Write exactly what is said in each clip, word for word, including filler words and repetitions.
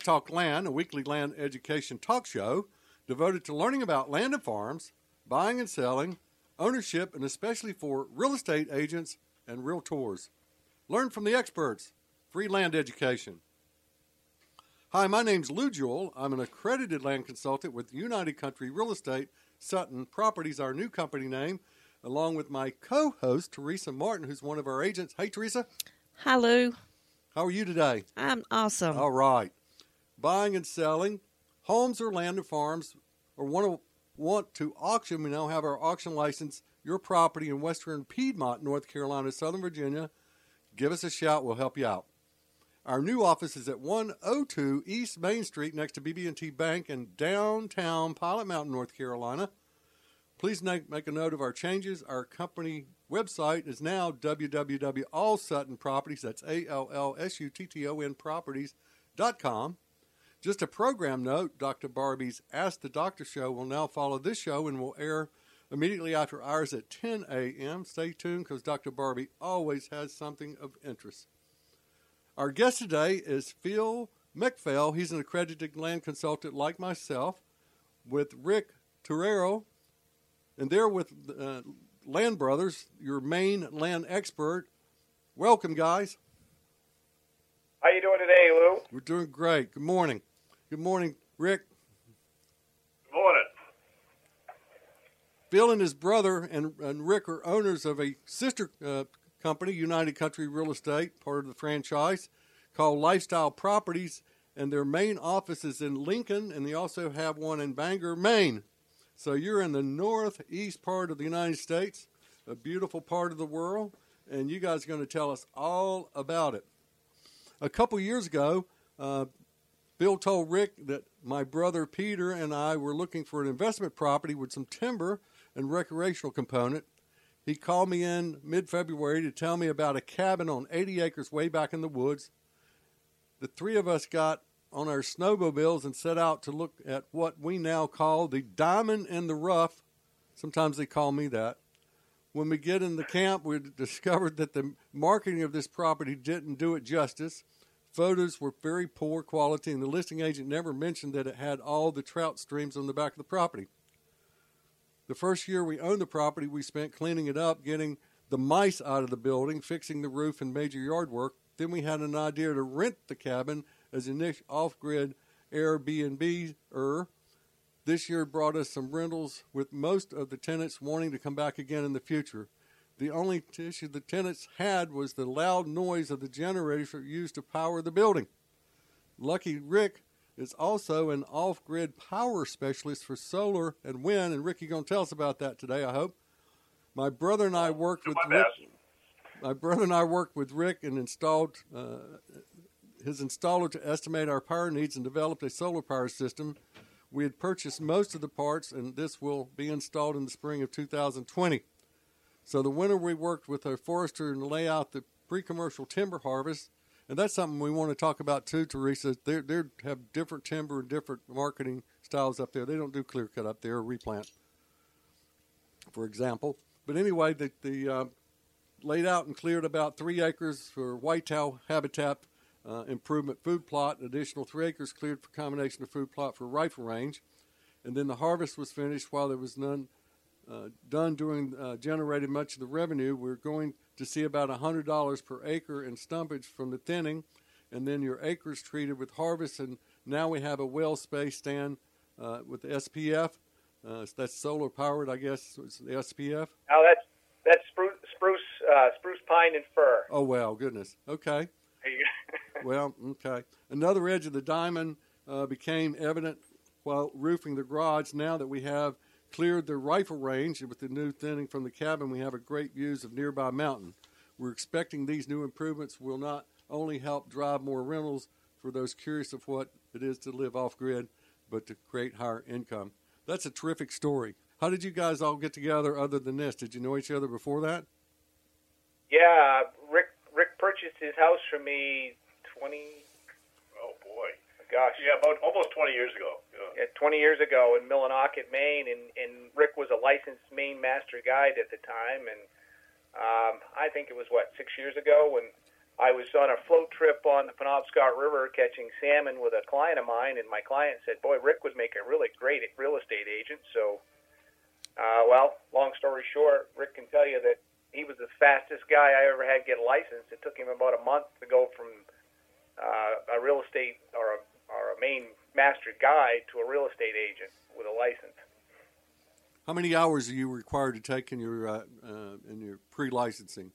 Talk Land, a weekly land education talk show devoted to learning about land and farms, buying and selling, ownership, and especially for real estate agents and realtors. Learn from the experts. Free land education. Hi, my name's Lou Jewell. I'm an accredited land consultant with United Country Real Estate, Sutton Properties, our new company name, along with my co-host, Teresa Martin, who's one of our agents. Hey, Teresa. Hi, Lou. How are you today? I'm awesome. All right. Buying and selling, homes or land and farms, or want to, want to auction, we now have our auction license, your property in western Piedmont, North Carolina, Southern Virginia. Give us a shout. We'll help you out. Our new office is at one oh two East Main Street next to B B and T Bank in downtown Pilot Mountain, North Carolina. Please make, make a note of our changes. Our company website is now w w w dot all sutton properties, that's A L L S U T T O N properties dot com. Just a program note, Doctor Barbie's Ask the Doctor show will now follow this show and will air immediately after ours at ten a.m. Stay tuned because Doctor Barbie always has something of interest. Our guest today is Phil McPhail. He's an accredited land consultant like myself with Rick Torero, and they're with uh, Land Brothers, your main land expert. Welcome, guys. How you doing today, Lou? We're doing great. Good morning. Good morning, Rick. Good morning. Phil and his brother and, and Rick are owners of a sister uh, company, United Country Real Estate, part of the franchise, called Lifestyle Properties, and their main office is in Lincoln, and they also have one in Bangor, Maine. So you're in the northeast part of the United States, a beautiful part of the world, and you guys are going to tell us all about it. A couple years ago, uh, Bill told Rick that my brother Peter and I were looking for an investment property with some timber and recreational component. He called me in mid-February to tell me about a cabin on eighty acres way back in the woods. The three of us got on our snowmobiles and set out to look at what we now call the diamond in the rough. Sometimes they call me that. When we get in the camp, we discovered that the marketing of this property didn't do it justice. Photos were very poor quality, and the listing agent never mentioned that it had all the trout streams on the back of the property. The first year we owned the property, we spent cleaning it up, getting the mice out of the building, fixing the roof and major yard work. Then we had an idea to rent the cabin as a niche off-grid Airbnb-er. This year brought us some rentals, with most of the tenants wanting to come back again in the future. The only issue the tenants had was the loud noise of the generator used to power the building. Lucky Rick is also an off-grid power specialist for solar and wind, and Rick, you're going to tell us about that today, I hope. My brother and I worked with Rick. My brother and I worked with Rick and installed uh, his installer to estimate our power needs and developed a solar power system. We had purchased most of the parts, and this will be installed in the spring of two thousand twenty. So the winter we worked with a forester and lay out the pre-commercial timber harvest. And that's something we want to talk about too, Teresa. They they have different timber and different marketing styles up there. They don't do clear cut up there or replant, for example. But anyway, the, the uh, laid out and cleared about three acres for whitetail habitat uh, improvement food plot, additional three acres cleared for combination of food plot for rifle range. And then the harvest was finished while there was none uh, done doing, uh, generated much of the revenue. We're going to see about one hundred dollars per acre in stumpage from the thinning, and then your acres treated with harvest, and now we have a well space stand uh, with the S P F. Uh, that's solar powered, I guess. It's the S P F. Oh, that's that's spruce, spruce, uh, spruce, pine, and fir. Oh well, goodness. Okay. Well, okay. Another edge of the diamond uh, became evident while roofing the garage. Now that we have cleared the rifle range with the new thinning from the cabin, we have a great views of nearby mountain. We're expecting these new improvements will not only help drive more rentals for those curious of what it is to live off-grid, but to create higher income. That's a terrific story. How did you guys all get together other than this? Did you know each other before that? Yeah, Rick Rick purchased his house from me twenty. Oh boy, gosh. Yeah, about almost twenty years ago. Yeah. Yeah, twenty years ago in Millinocket, Maine, and, and Rick was a licensed Maine master guide at the time, and um, I think it was what six years ago when I was on a float trip on the Penobscot River catching salmon with a client of mine, and my client said, boy, Rick would make a really great real estate agent. So, uh, well, long story short, Rick can tell you that he was the fastest guy I ever had get licensed. It took him about a month to go from uh, a real estate or a, or a main master guide to a real estate agent with a license. How many hours are you required to take in your uh, uh, in your pre-licensing?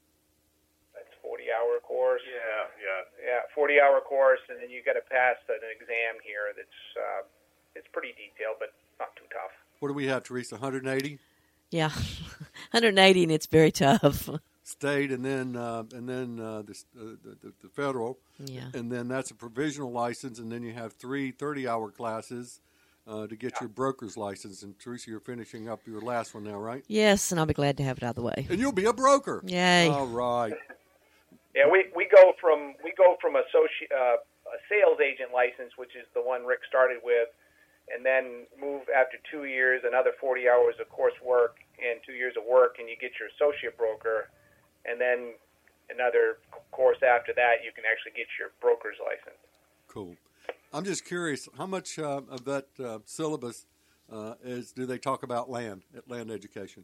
That's forty-hour course. Yeah, yeah. Yeah, forty-hour course, and then you got to pass an exam here. That's uh, it's pretty detailed, but not too tough. What do we have, Teresa? one hundred eighty? Yeah, one hundred eighty, and it's very tough. State, and then uh, and then uh, the, uh, the the federal, Yeah. and then that's a provisional license, and then you have three thirty-hour classes uh, to get your broker's license. And Teresa, you're finishing up your last one now, right? Yes, and I'll be glad to have it out of the way. And you'll be a broker. Yay. All right. Yeah, we, we go from we go from associ- uh, a sales agent license, which is the one Rick started with, and then move after two years, another forty hours of coursework and two years of work, and you get your associate broker. And then another course after that, you can actually get your broker's license. Cool. I'm just curious, how much uh, of that uh, syllabus uh, is do they talk about land at land education?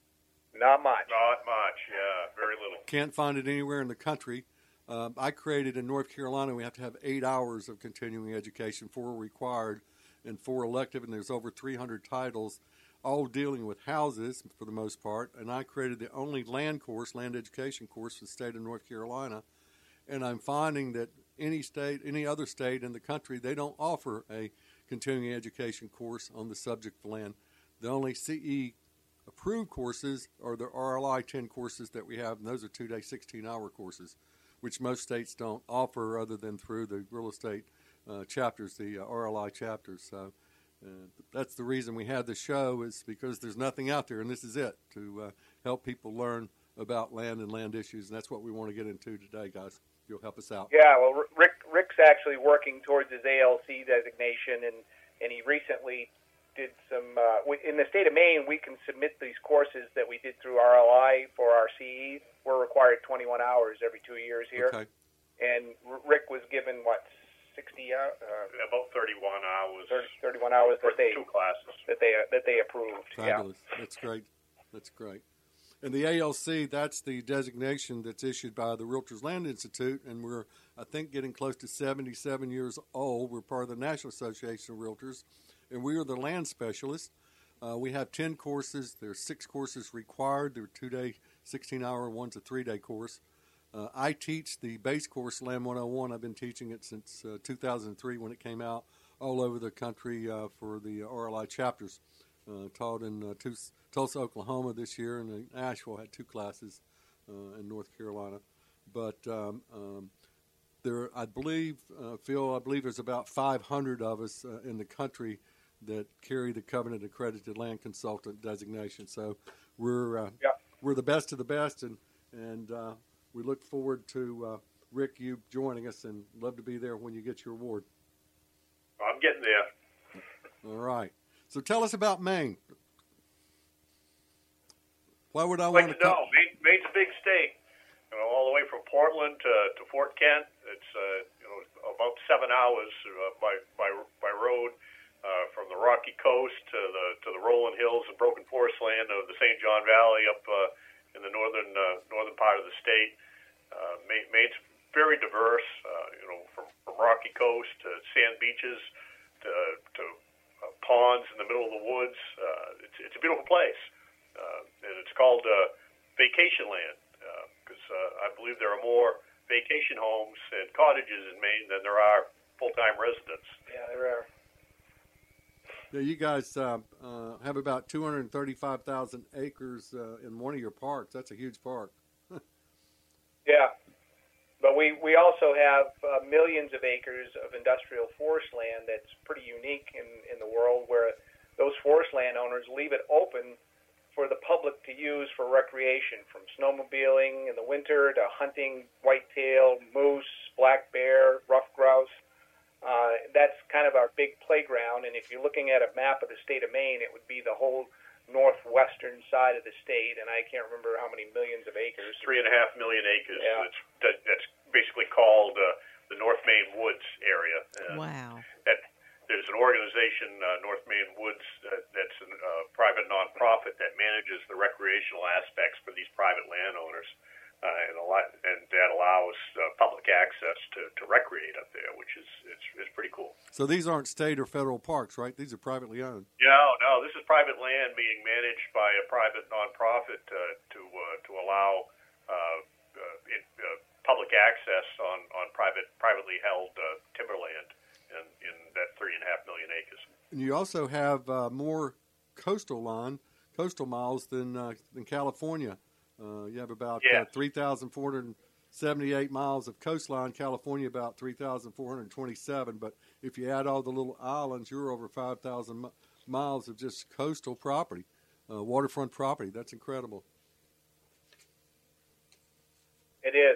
Not much. Not much, yeah, very little. Can't find it anywhere in the country. Um, I created in North Carolina, we have to have eight hours of continuing education, four required and four elective, and there's over three hundred titles, all dealing with houses for the most part. And I created the only land course, land education course for the state of North Carolina. And I'm finding that any state, any other state in the country, they don't offer a continuing education course on the subject of land. The only C E approved courses are the R L I ten courses that we have, and those are two-day, sixteen-hour courses, which most states don't offer other than through the real estate uh, chapters, the uh, R L I chapters. So uh, that's the reason we had the show, is because there's nothing out there, and this is it, to uh, help people learn about land and land issues, and that's what we want to get into today, guys. You'll help us out. Yeah, well, Rick Rick's actually working towards his A L C designation, and, and he recently did some, uh, in the state of Maine, we can submit these courses that we did through R L I for our C Es. We're required twenty-one hours every two years here. Okay. And Rick was given, what, sixty hours? Uh, About thirty-one hours. thirty, thirty-one hours for that they, two classes. that they, uh, that they approved. Fabulous. Yeah. That's great. That's great. And the A L C, that's the designation that's issued by the Realtors Land Institute, and we're, I think, getting close to seventy-seven years old. We're part of the National Association of Realtors, and we are the land specialists. Uh, we have ten courses. There's six courses required. They're two-day, sixteen-hour, one's a three-day course. Uh, I teach the base course, Land one oh one. I've been teaching it since uh, two thousand three when it came out, all over the country uh, for the R L I chapters. Uh, taught in uh, Tulsa, Oklahoma this year, and in Asheville had two classes uh, in North Carolina. But um, um, there, I believe, uh, Phil, I believe there's about five hundred of us uh, in the country that carry the Covenant Accredited Land Consultant designation. So we're uh, yeah. we're the best of the best, and and uh, we look forward to uh, Rick, you joining us, and love to be there when you get your award. I'm getting there. All right. So tell us about Maine. Why would I I'd like want to to know? Maine, Maine's a big state. You know, all the way from Portland to, to Fort Kent. It's uh, you know about seven hours uh, by by by road uh, from the Rocky Coast to the to the rolling hills and broken forest land of the Saint John Valley up uh, in the northern uh, northern part of the state. Uh, Maine, Maine's very diverse. Uh, you know, from, from Rocky Coast to sand beaches to to Uh, ponds in the middle of the woods. Uh, it's, it's a beautiful place, uh, and it's called uh, vacation land because uh, uh, I believe there are more vacation homes and cottages in Maine than there are full-time residents. Yeah, there are. Yeah, you guys uh, uh, have about two hundred thirty-five thousand acres uh, in one of your parks. That's a huge park. Yeah. But we, we also have uh, millions of acres of industrial forest land that's pretty unique in, in the world, where those forest landowners leave it open for the public to use for recreation, from snowmobiling in the winter to hunting whitetail, moose, black bear, rough grouse. Uh, that's kind of our big playground. And if you're looking at a map of the state of Maine, it would be the whole northwestern side of the state, and I can't remember how many millions of acres. Three and a half million acres. Yeah. It's, that, that's basically called uh, the North Maine Woods area. Uh, Wow. That there's an organization, uh, North Maine Woods, uh, that's a uh, private nonprofit that manages the recreational aspects for these private landowners, uh, and a lot, and that allows uh, public access to, to recreate up there, which is it's, it's pretty cool. So these aren't state or federal parks, right? These are privately owned. No, no, this is private land being managed by a private nonprofit uh, to uh, to allow uh, uh, it, uh, public access on, on private privately held uh, timberland in, in that three and a half million acres. And you also have uh, more coastal line, coastal miles than uh, than California. Uh, you have about uh, Yes. three thousand four hundred seventy-eight miles of coastline. California about three thousand four hundred twenty-seven. But if you add all the little islands, you're over five thousand mi- miles of just coastal property, uh, waterfront property. That's incredible. It is.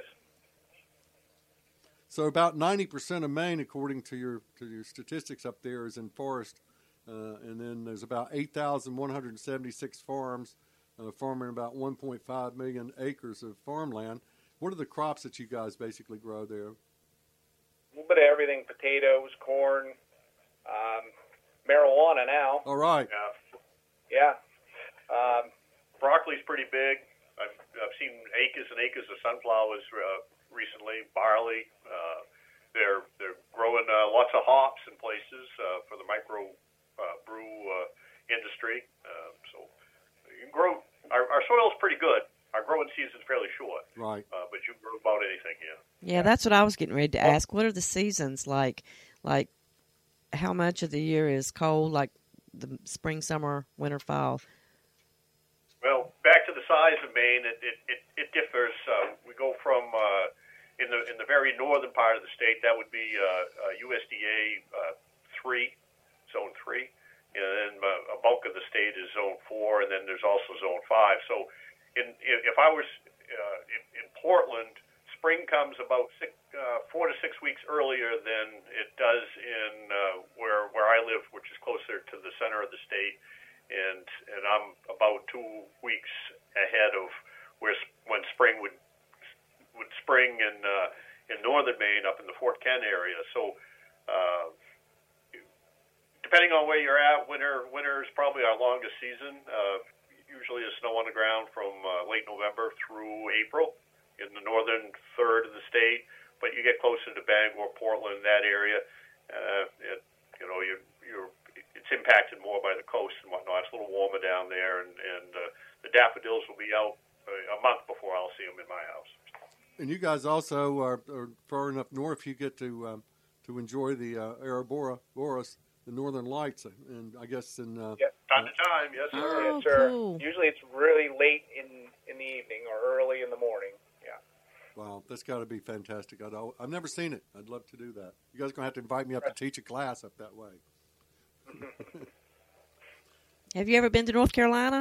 So about ninety percent of Maine, according to your to your statistics up there, is in forest, uh, and then there's about eight thousand one hundred seventy-six farms, uh, farming about one point five million acres of farmland. What are the crops that you guys basically grow there? A little bit of everything: potatoes, corn, um, marijuana now. All right. Yeah. Yeah. Um, Broccoli's pretty big. I've, I've seen acres and acres of sunflowers uh, recently, barley. Uh, they're they're growing uh, lots of hops in places uh, for the micro uh, brew uh, industry. Uh, so you can grow. Our, our soil's pretty good. Our growing season's fairly short. Right. Uh, but you can grow about anything here. Yeah, that's what I was getting ready to ask. What are the seasons like? Like, how much of the year is cold, like the spring, summer, winter, fall? Well, back to the size of Maine, it it, it, it differs. Uh, we go from uh, in the in the very northern part of the state, that would be uh, uh, U S D A uh, three, zone three, and then uh, a bulk of the state is zone four, and then there's also zone five. So, in if I was uh, in, in Portland, spring comes about six, uh, four to six weeks earlier than it does in uh, where where I live, which is closer to the center of the state. And and I'm about two weeks ahead of where when spring would would spring in uh, in northern Maine, up in the Fort Kent area. So uh, depending on where you're at, winter winter is probably our longest season. Uh, usually, is snow on the ground from uh, late November through April in the northern third of the state. But you get closer to Bangor, Portland, that area, uh, it, you know you you're it's impacted more by the coast and whatnot. It's a little warmer down there, and, and uh, the daffodils will be out a month before I'll see them in my house. And you guys also are, are far enough north you get to um, to enjoy the uh, Aurora Boreas, the Northern Lights, and I guess in uh, Yep. Time to time, yes, sir. Oh, yes, sir. cool. Usually it's really late in, in the evening or early in the morning. Yeah. wow, that's got to be fantastic. I'd, al- I've never seen it. I'd love to do that. You guys are gonna have to invite me up to teach a class up that way. Have you ever been to North Carolina?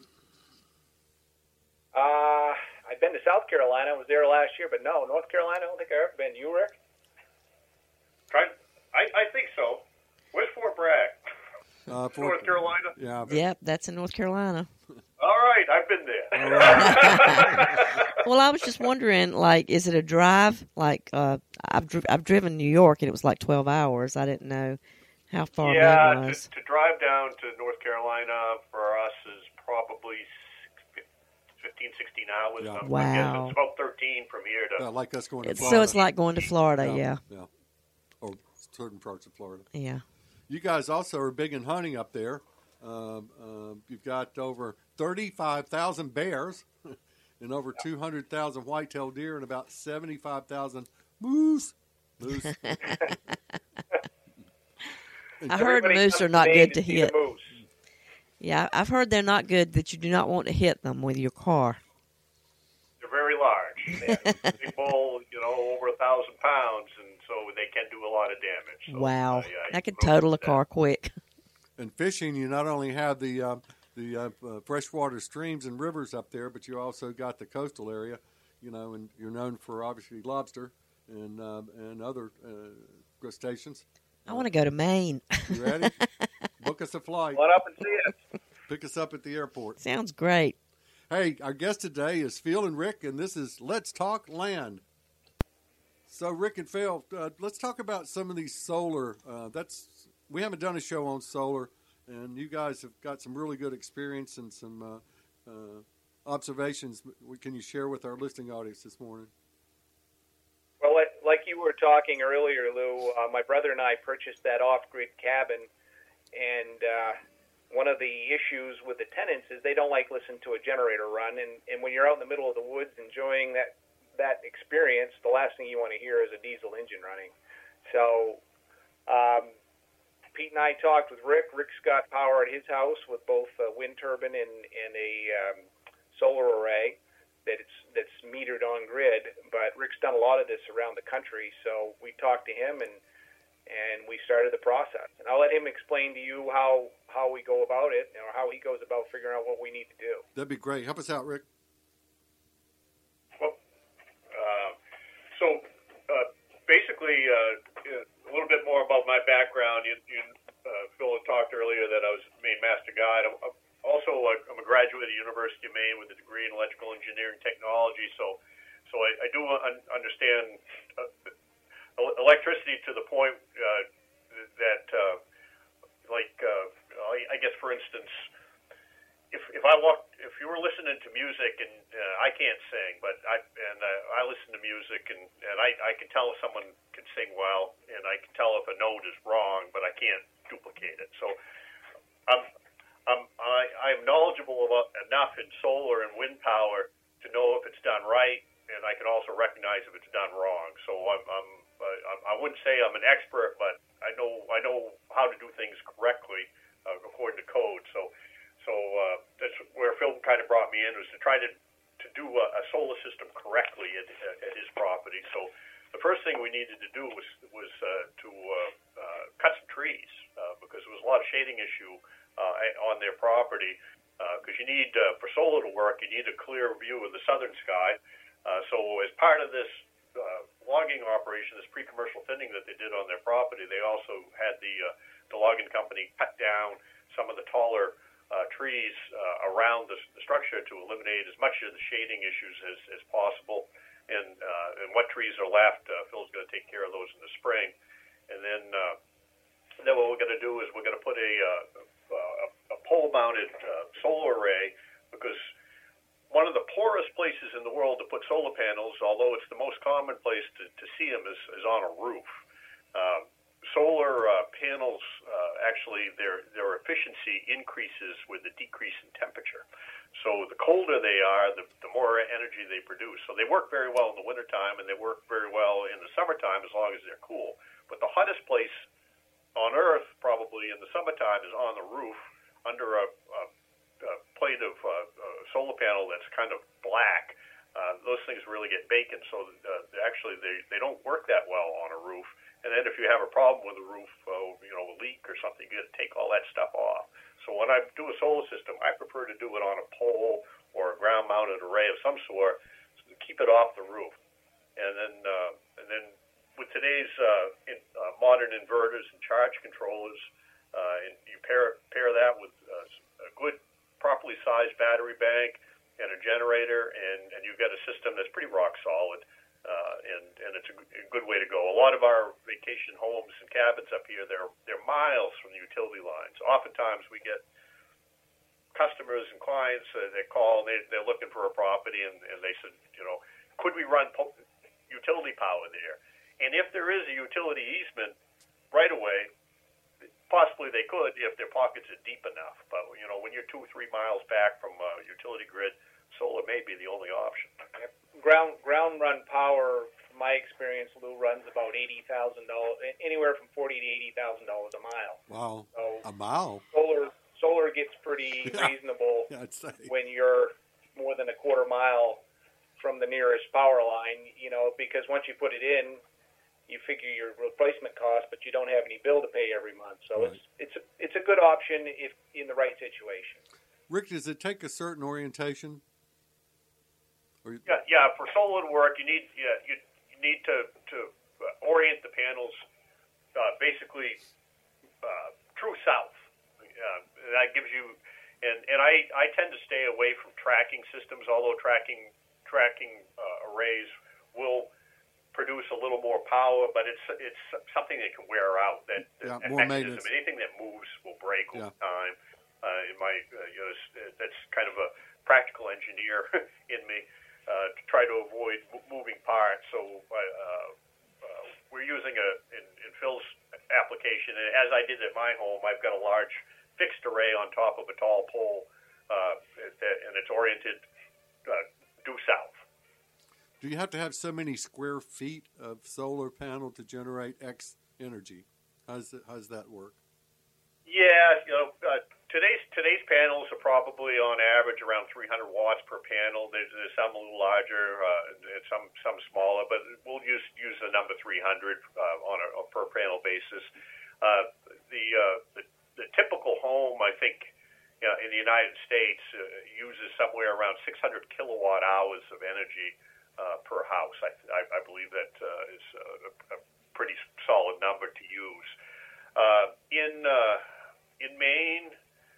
Uh, I've been to South Carolina. I was there last year, but no, North Carolina, I don't think I've ever been. You, Rick? Try, I, I think so. Where's Fort Bragg? Uh, for- North Carolina? Yeah. I've- Yep, that's in North Carolina. All right, I've been there. All right. Well, I was just wondering, like, is it a drive? Like, uh, I've dri- I've driven New York, and it was like twelve hours. I didn't know how far yeah, that to, was. to drive down to North Carolina for us is probably fifteen, sixteen hours. Yeah. I'm Wow. guessing it's about thirteen from here to. Yeah, like us going to It's, Florida. so it's like going to Florida, yeah. Yeah. Or certain parts of Florida. Yeah. You guys also are big in hunting up there. Um, uh, you've got over thirty-five thousand bears and over two hundred thousand white-tailed deer and about seventy-five thousand moose. Moose. I heard Everybody moose comes are not Maine good to see the hit. moose. Yeah, I've heard they're not good, that you do not want to hit them with your car. They're very large. They they pull, you know, over a thousand pounds, and so they can do a lot of damage. So, Wow. uh, yeah, I you could don't total a want that. car quick. And fishing, you not only have the uh, the uh, uh, freshwater streams and rivers up there, but you also got the coastal area, you know, and you're known for obviously lobster and uh, and other uh, crustaceans. I want to go to Maine. You ready? Book us a flight. Let up and see it. Pick us up at the airport. Sounds great. Hey, our guest today is Phil and Rick, and this is Let's Talk Land. So, Rick and Phil, uh, let's talk about some of these solar. Uh, that's we haven't done a show on solar, and you guys have got some really good experience and some uh, uh, observations. Can you share with our listening audience this morning? Well, like you were talking earlier, Lou, uh, my brother and I purchased that off-grid cabin, and uh, one of the issues with the tenants is they don't like listening to a generator run, and, and when you're out in the middle of the woods enjoying that that experience, the last thing you want to hear is a diesel engine running. So um, Pete and I talked with Rick. Rick's got power at his house with both a wind turbine and, and a um, solar array that it's that's metered on grid, but Rick's done a lot of this around the country, so we talked to him and and we started the process. And I'll let him explain to you how, how we go about it, or how he goes about figuring out what we need to do. That'd be great. Help us out, Rick. Well, uh, so uh, basically, uh, a little bit more about my background. You, you uh, Phil had talked earlier that I was Maine Master Guide. I'm, also, I'm a graduate of the University of Maine with a degree in electrical engineering technology, so so I, I do un- understand uh, electricity to the point uh, that, uh, like, uh, I, I guess, for instance, if if I walk, if you were listening to music, and uh, I can't sing, but I and uh, I listen to music, and, and I, I can tell if someone can sing well, and I can tell if a note is wrong, but I can't duplicate it. So I'm I'm I, I'm knowledgeable about enough in solar and wind power to know if it's done right, and I can also recognize if it's done wrong. So I'm, I'm I wouldn't say I'm an expert, but I know I know how to do things correctly uh, according to code. So, so uh, that's where Phil kind of brought me in, was to try to to do a, a solar system correctly at, at his property. So, the first thing we needed to do was was uh, to uh, uh, cut some trees uh, because there was a lot of shading issue uh, on their property. Because uh, you need uh, for solar to work, you need a clear view of the southern sky. Uh, so, as part of this Uh, logging operation, this pre-commercial thinning that they did on their property, they also had the uh, the logging company cut down some of the taller uh, trees uh, around the, the structure to eliminate as much of the shading issues as, as possible. And uh, and what trees are left, uh, Phil's going to take care of those in the spring. And then uh, then what we're going to do is we're going to put a, uh, a, a pole-mounted uh, solar array, because one of the poorest places in the world to put solar panels, although it's the most common place to, to see them, is, is on a roof. Uh, solar uh, panels, uh, actually, their their efficiency increases with the decrease in temperature. So the colder they are, the, the more energy they produce. So they work very well in the wintertime, and they work very well in the summertime as long as they're cool. But the hottest place on Earth, probably in the summertime, is on the roof under a, a Uh, plate of uh, uh, solar panel that's kind of black. Uh, those things really get baking, so uh, actually they, they don't work that well on a roof. And then if you have a problem with the roof, uh, you know, a leak or something, you got to take all that stuff off. So when I do a solar system, I prefer to do it on a pole or a ground-mounted array of some sort, so to keep it off the roof. And then uh, and then with today's uh, in, uh, modern inverters and charge controllers, uh, and you pair pair that with uh, a good properly sized battery bank and a generator, and, and you've got a system that's pretty rock solid, uh, and, and it's a, a good way to go. A lot of our vacation homes and cabins up here, they're, they're miles from the utility lines. Oftentimes we get customers and clients uh, that call, and they, they're looking for a property, and, and they said, you know, could we run po- utility power there? And if there is a utility easement right away, possibly they could if their pockets are deep enough. But, you know, when you're two, three miles back from a utility grid, solar may be the only option. Ground ground run power, from my experience, Lou, runs about eighty thousand dollars, anywhere from forty to eighty thousand dollars a mile. Wow, so a mile. Solar solar gets pretty reasonable yeah, I'd say. when you're more than a quarter mile from the nearest power line. You know, because once you put it in, you figure your replacement cost, but you don't have any bill to pay every month. So right. it's it's a, it's a good option if in the right situation. Rick, does it take a certain orientation? Or you... Yeah, yeah. For solar to work, you need yeah, you, you need to to orient the panels uh, basically uh, true south. Uh, that gives you and and I, I tend to stay away from tracking systems, although tracking tracking uh, arrays will produce a little more power, but it's it's something that can wear out. That, that yeah, more mechanism, maintenance. anything that moves will break over Yeah. time. Uh, in my, uh, you know, that's kind of a practical engineer in me uh, to try to avoid m- moving parts. So uh, uh, we're using a in, in Phil's application, and as I did at my home, I've got a large fixed array on top of a tall pole, uh, and it's oriented uh, due south. Do you have to have so many square feet of solar panel to generate X energy? How's that, how's that work? Yeah, you know, uh, today's today's panels are probably on average around three hundred watts per panel. There's, there's some a little larger, uh, and some some smaller, but we'll use use the number three hundred uh, on a, a per panel basis. Uh, the, uh, the the typical home, I think, you know, in the United States uh, uses somewhere around six hundred kilowatt hours of energy uh, per house. I, I, I believe that uh, is a, a pretty solid number to use. Uh, in uh, in Maine,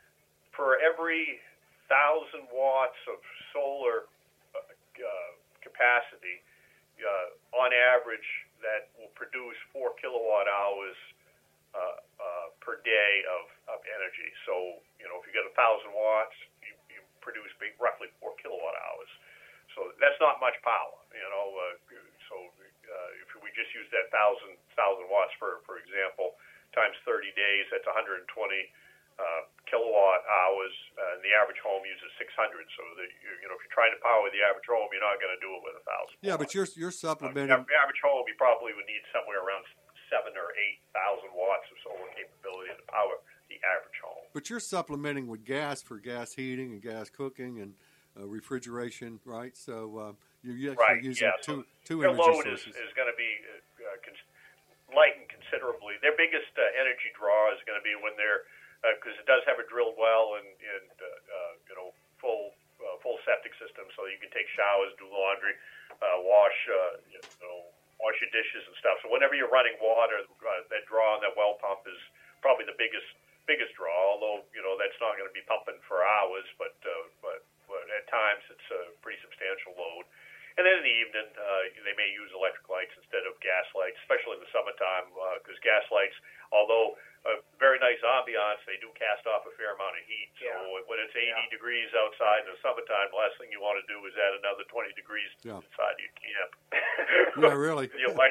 for every thousand watts of solar uh, uh, capacity, uh, on average, that will produce four kilowatt hours uh, uh, per day of, of energy. So, you know, if you get a thousand watts, you, you produce roughly four kilowatt hours. So that's not much power, you know. Uh, so uh, if we just use that thousand thousand watts, for for example, times thirty days, that's one hundred twenty uh, kilowatt hours, uh, and the average home uses six hundred. So, the, you, you know, if you're trying to power the average home, you're not going to do it with a thousand. Yeah, watts. but you're you're Uh, supplementing. the average home, you probably would need somewhere around seven or eight thousand watts of solar capability to power the average home. But you're supplementing with gas for gas heating and gas cooking and uh, refrigeration, right? So uh, you're actually Right, using yeah. two So two their energy load is, sources. is going to be uh, cons- lightened considerably. Their biggest uh, energy draw is going to be when they're, because uh, it does have a drilled well and, and uh, uh, you know, full uh, full septic system, so you can take showers, do laundry, uh, wash, uh, you know, wash your dishes and stuff. So whenever you're running water, uh, that draw on that well pump is probably the biggest biggest draw. Although, you know, that's not going to be pumping for hours, but uh, but but at times it's a pretty substantial load. And then in the evening, uh, they may use electric lights instead of gas lights, especially in the summertime, because uh, gas lights, although a very nice ambiance, they do cast off a fair amount of heat. So Yeah. when it's eighty Yeah. degrees outside in the summertime, the last thing you want to do is add another twenty degrees Yeah. inside your camp. Yeah, really. You know, like,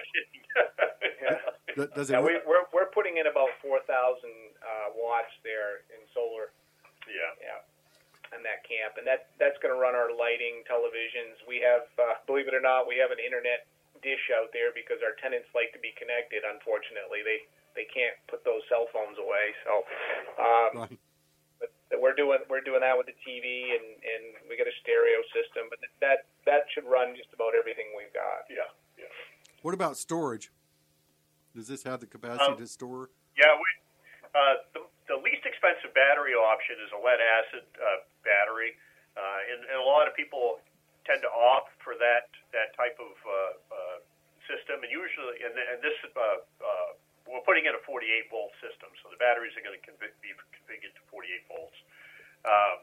Yeah. Th- Does it? Yeah, re- we, we're we're putting in about four thousand uh, watts there in solar. yeah. Yeah, in that camp, and that that's going to run our lighting, televisions. We have, uh, believe it or not, we have an internet dish out there because our tenants like to be connected. Unfortunately, they they can't put those cell phones away. So, um, Right. but we're doing we're doing that with the T V, and, and we got a stereo system. But that that should run just about everything we've got. Yeah. Yeah. What about storage? Does this have the capacity Um, to store? Yeah, we, uh, the, the least expensive battery option is a lead acid uh, battery, uh, and, and a lot of people tend to opt for that that type of uh, uh, system. And usually, and, and this uh, uh, we're putting in a forty-eight volt system, so the batteries are going to conv- be configured to forty-eight volts. Um,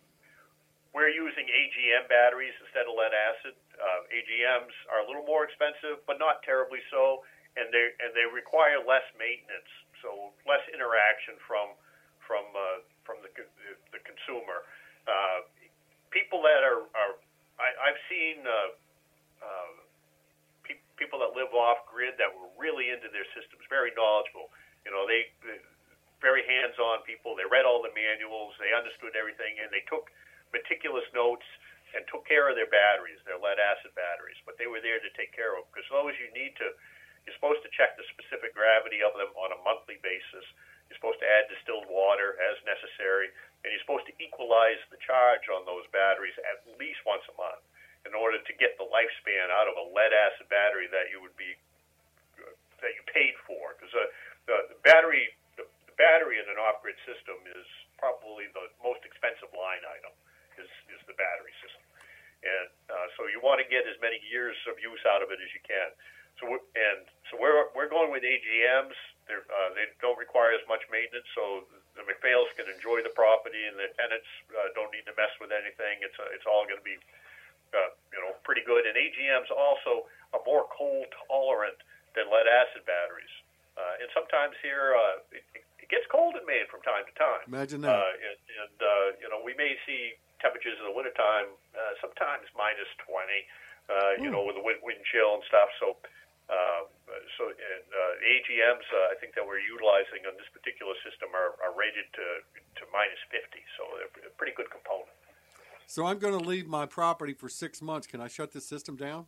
we're using A G M batteries instead of lead acid. Uh, A G Ms are a little more expensive, but not terribly so. And they and they require less maintenance, so less interaction from from uh, from the the consumer. Uh, people that are, are I, I've seen uh, uh, pe- people that live off grid that were really into their systems, very knowledgeable. You know, they very hands-on people. They read all the manuals, they understood everything, and they took meticulous notes and took care of their batteries, their lead acid batteries. But they were there to take care of them, because as long as you need to. You're supposed to check the specific gravity of them on a monthly basis. You're supposed to add distilled water as necessary, and you're supposed to equalize the charge on those batteries at least once a month in order to get the lifespan out of a lead acid battery that you would be that you paid for. Because uh, the, the battery the, the battery in an off-grid system is probably the most expensive line item is is the battery system, and uh, so you want to get as many years of use out of it as you can. So we're, and so we're we're going with A G Ms. They're, uh, they don't require as much maintenance, so the McPhails can enjoy the property, and the tenants uh, don't need to mess with anything. It's uh, it's all going to be uh, you know pretty good. And A G Ms also are more cold tolerant than lead acid batteries. Uh, and sometimes here uh, it, it gets cold in Maine from time to time. Imagine that. Uh, and and uh, you know we may see temperatures in the wintertime uh, sometimes minus twenty. Uh, you Ooh. know with the wind, wind chill and stuff. So. Uh, so and, uh, A G Ms, uh, I think that we're utilizing on this particular system are, are rated to to minus fifty, so they're a pretty good component. So I'm going to leave my property for six months. Can I shut this system down?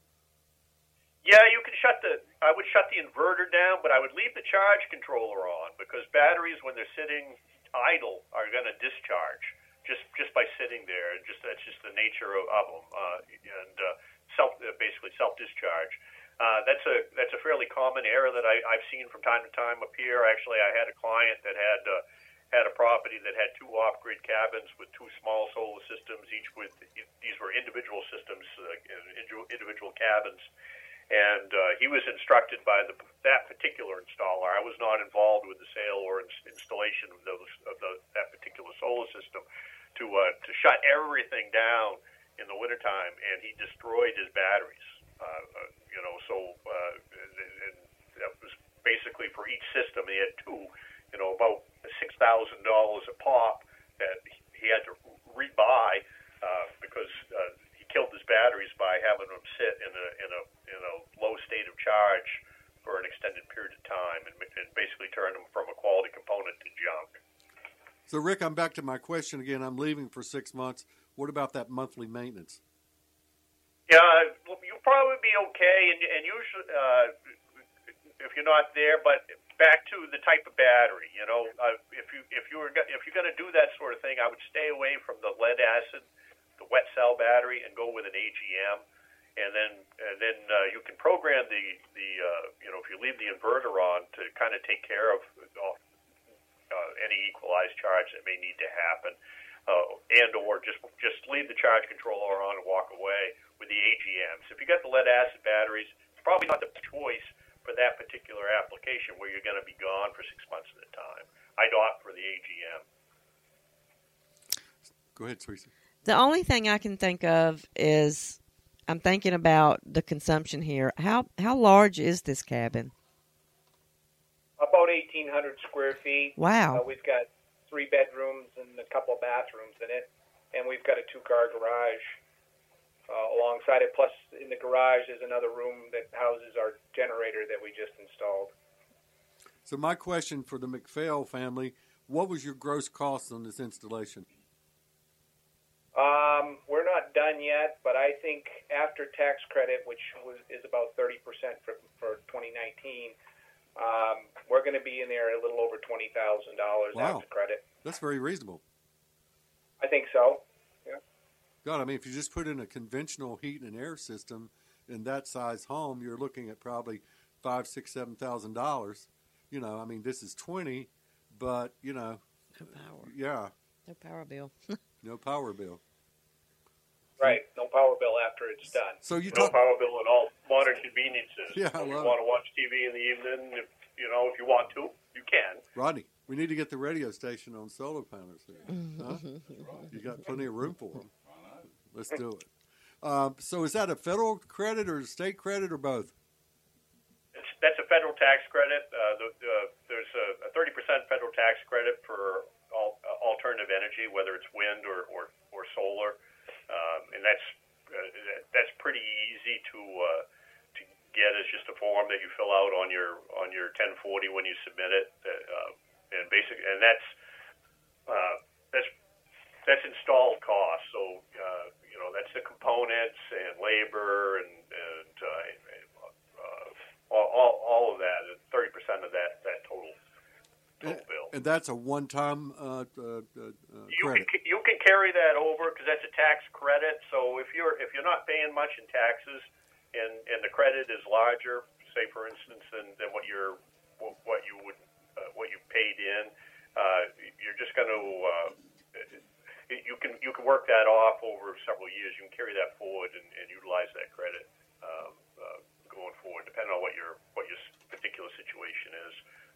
Yeah, you can shut the. I would shut the inverter down, but I would leave the charge controller on because batteries, when they're sitting idle, are going to discharge just just by sitting there. Just that's just the nature of, of them, uh, and uh, self uh, basically self discharge. Uh, that's a that's a fairly common error that I, I've seen from time to time up here. Actually, I had a client that had uh, had a property that had two off-grid cabins with two small solar systems, each with these were individual systems, uh, individual cabins, and uh, he was instructed by the, that particular installer. I was not involved with the sale or ins- installation of those of the, that particular solar system to uh, to shut everything down in the wintertime, and he destroyed his batteries. Uh, uh, you know, so uh, and, and that was basically for each system. He had two, you know, about six thousand dollars a pop that he had to rebuy uh, because uh, he killed his batteries by having them sit in a in a in a low state of charge for an extended period of time, and, and basically turned them from a quality component to junk. So, Rick, I'm back to my question again. I'm leaving for six months. What about that monthly maintenance? Yeah, well, you'll probably be okay, and, and usually uh, if you're not there. But back to the type of battery, you know, uh, if you if you were if you're going to do that sort of thing, I would stay away from the lead acid, the wet cell battery, and go with an A G M. And then and then uh, you can program the the uh, you know if you leave the inverter on to kind of take care of uh, any equalized charge that may need to happen. Uh, and or just just leave the charge controller on and walk away with the A G Ms. If you got the lead acid batteries, it's probably not the choice for that particular application where you're going to be gone for six months at a time. I'd opt for the A G M. Go ahead, Teresa. The only thing I can think of is I'm thinking about the consumption here. How how large is this cabin? About eighteen hundred square feet. Wow. Uh, we've got three bedrooms and a couple of bathrooms in it, and we've got a two-car garage uh, alongside it. Plus, in the garage is another room that houses our generator that we just installed. So my question for the McPhail family, what was your gross cost on this installation? Um, we're not done yet, but I think after tax credit, which was, is about thirty percent for, for twenty nineteen, um, we're going to be in there a little over twenty thousand dollars Wow. after credit. That's very reasonable. I think so. Yeah. God, I mean, if you just put in a conventional heat and air system in that size home, you're looking at probably five, six, seven thousand dollars. You know, I mean, this is twenty, but you know, No power. yeah, No power bill. no power bill. Right. No power bill after it's done. So you No talk, power bill and all modern conveniences. Yeah, I if you love want to watch T V in the evening, if you know, if you want to, you can. Rodney, we need to get the radio station on solar panels here. Huh? You got plenty of room for them. Let's do it. Um, so is that a federal credit or a state credit or both? It's, that's a federal tax credit. Uh, the, the, there's a, a thirty percent federal tax credit for all, uh, alternative energy, whether it's wind or, or, or solar, um, and that's uh, that's pretty easy to uh, to get. It's just a form that you fill out on your on your ten forty when you submit it, uh, and basic and that's uh, that's that's installed cost. So uh, you know that's the components and labor and and uh, uh, all, all all of that. Thirty percent of that that total total And, bill. and that's a one-time uh, uh, uh, You credit. can you can carry that over because that's a tax credit. So if you're if you're not paying much in taxes, and, and the credit is larger, say for instance, than, than what you're what you would uh, what you paid in, uh, you're just going to uh, you can you can work that off over several years. You can carry that forward and, and utilize that credit um, uh, going forward, depending on what your what your particular situation is.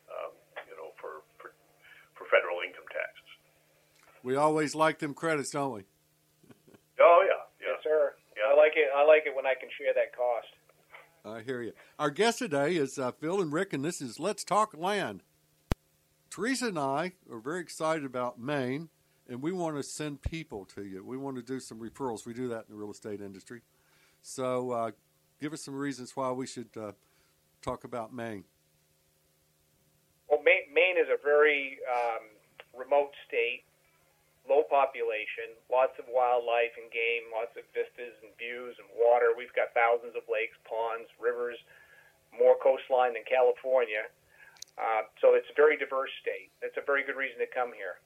um, you know, for, for for federal income taxes. We always like them credits, don't we? Oh yeah, yeah, Yes, sir. Yeah. I like it. I like it when I can share that cost. I hear you. Our guest today is uh, Phil and Rick, and this is Let's Talk Land. Teresa and I are very excited about Maine, and we want to send people to you. We want to do some referrals. We do that in the real estate industry. So uh, give us some reasons why we should uh, talk about Maine. Well, Maine, Maine is a very um, remote state, low population, lots of wildlife and game, lots of vistas and views and water. We've got thousands of lakes, ponds, rivers, more coastline than California. Uh, so it's a very diverse state. That's a very good reason to come here.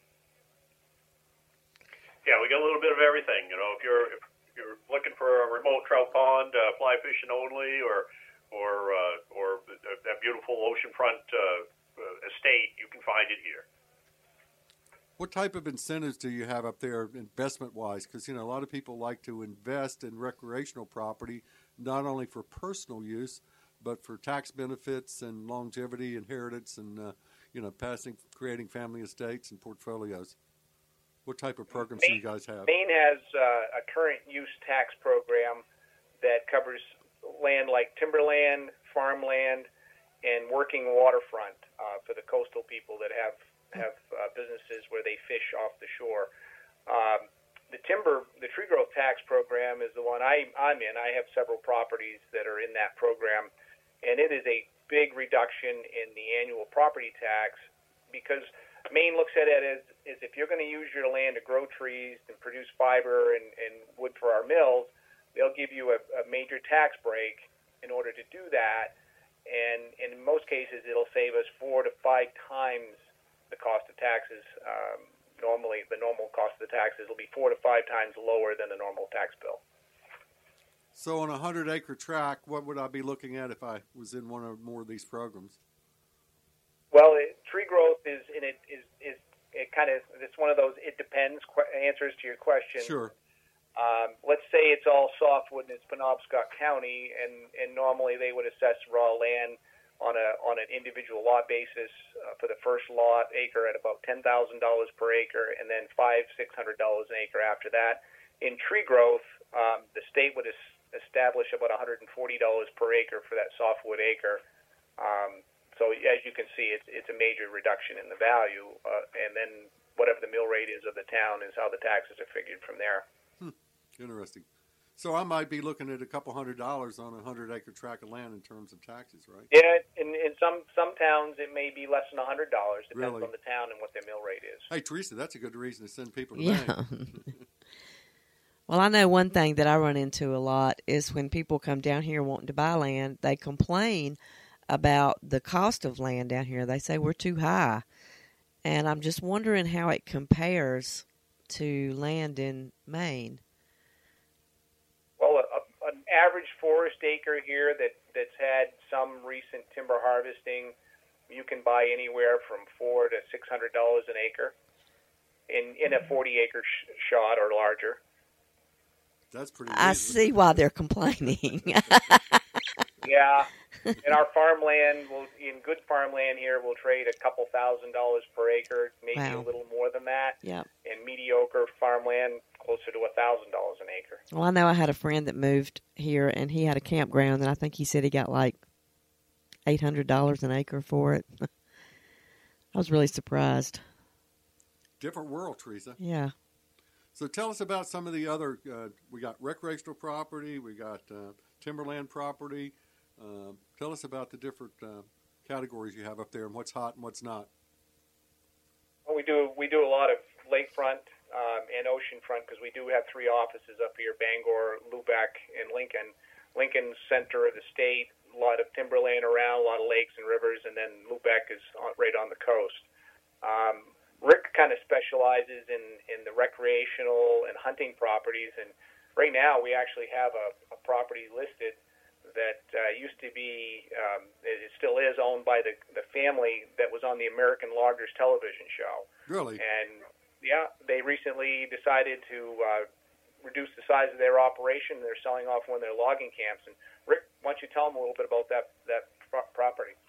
Yeah, we got a little bit of everything. You know, if you're if you're looking for a remote trout pond, uh, fly fishing only, or or uh, or that beautiful oceanfront uh, estate, you can find it here. What type of incentives do you have up there investment-wise? Because, you know, a lot of people like to invest in recreational property, not only for personal use, but for tax benefits and longevity, inheritance, and, uh, you know, passing, creating family estates and portfolios. What type of programs Maine, do you guys have? Maine has uh, a current use tax program that covers land like timberland, farmland, and working waterfront uh, for the coastal people that have have uh, businesses where they fish off the shore. Um, the timber, the tree growth tax program is the one I, I'm in. I have several properties that are in that program, and it is a big reduction in the annual property tax because Maine looks at it as, as if you're going to use your land to grow trees and produce fiber and, and wood for our mills, they'll give you a, a major tax break in order to do that. And, and in most cases, it'll save us four to five times the cost of taxes. Um, normally, the normal cost of the taxes will be four to five times lower than the normal tax bill. So on a hundred-acre tract, what would I be looking at if I was in one or more of these programs? Well, it, tree growth is in it is is it kind of it's one of those it depends qu- answers to your question. Sure. Um, let's say it's all softwood and it's Penobscot County, and, and normally they would assess raw land on a on an individual lot basis uh, for the first lot acre at about ten thousand dollars per acre, and then five six hundred dollars an acre after that. In tree growth, um, the state would es- establish about one hundred and forty dollars per acre for that softwood acre. Um, so as you can see, it's it's a major reduction in the value, uh, and then whatever the mill rate is of the town is how the taxes are figured from there. Hmm. Interesting. So I might be looking at a couple hundred dollars on a hundred-acre tract of land in terms of taxes, right? Yeah, in, in some some towns it may be less than one hundred dollars, depends Really? on the town and what their mill rate is. Hey, Teresa, that's a good reason to send people to Yeah. Maine. Well, I know one thing that I run into a lot is when people come down here wanting to buy land, they complain about the cost of land down here. They say we're too high. And I'm just wondering how it compares to land in Maine. Well, a, a, an average forest acre here that, that's had some recent timber harvesting, you can buy anywhere from four to six hundred dollars an acre in in a forty acre sh- shot or larger. That's pretty. I reasonable. see why they're complaining. Yeah, and our farmland will in good farmland here will trade a couple thousand dollars per acre, maybe Wow. a little more than that. Yep. And mediocre farmland closer to a thousand dollars an acre. Well, I know I had a friend that moved here, and he had a campground, and I think he said he got like eight hundred dollars an acre for it. I was really surprised. Different world, Teresa. Yeah. So tell us about some of the other. Uh, we got recreational property. We got uh, timberland property. Uh, tell us about the different uh, categories you have up there and what's hot and what's not. Well, we do we do a lot of lakefront um, and oceanfront because we do have three offices up here: Bangor, Lubec, and Lincoln. Lincoln's center of the state, a lot of timberland around, a lot of lakes and rivers, and then Lubec is on, right on the coast. Um, Rick kind of specializes in, in the recreational and hunting properties, and right now we actually have a, a property listed that uh, used to be, um, it still is, owned by the, the family that was on the American Loggers television show. Really? And, yeah, they recently decided to uh, reduce the size of their operation. They're selling off one of their logging camps. And, Rick, why don't you tell them a little bit about that, that pro- property?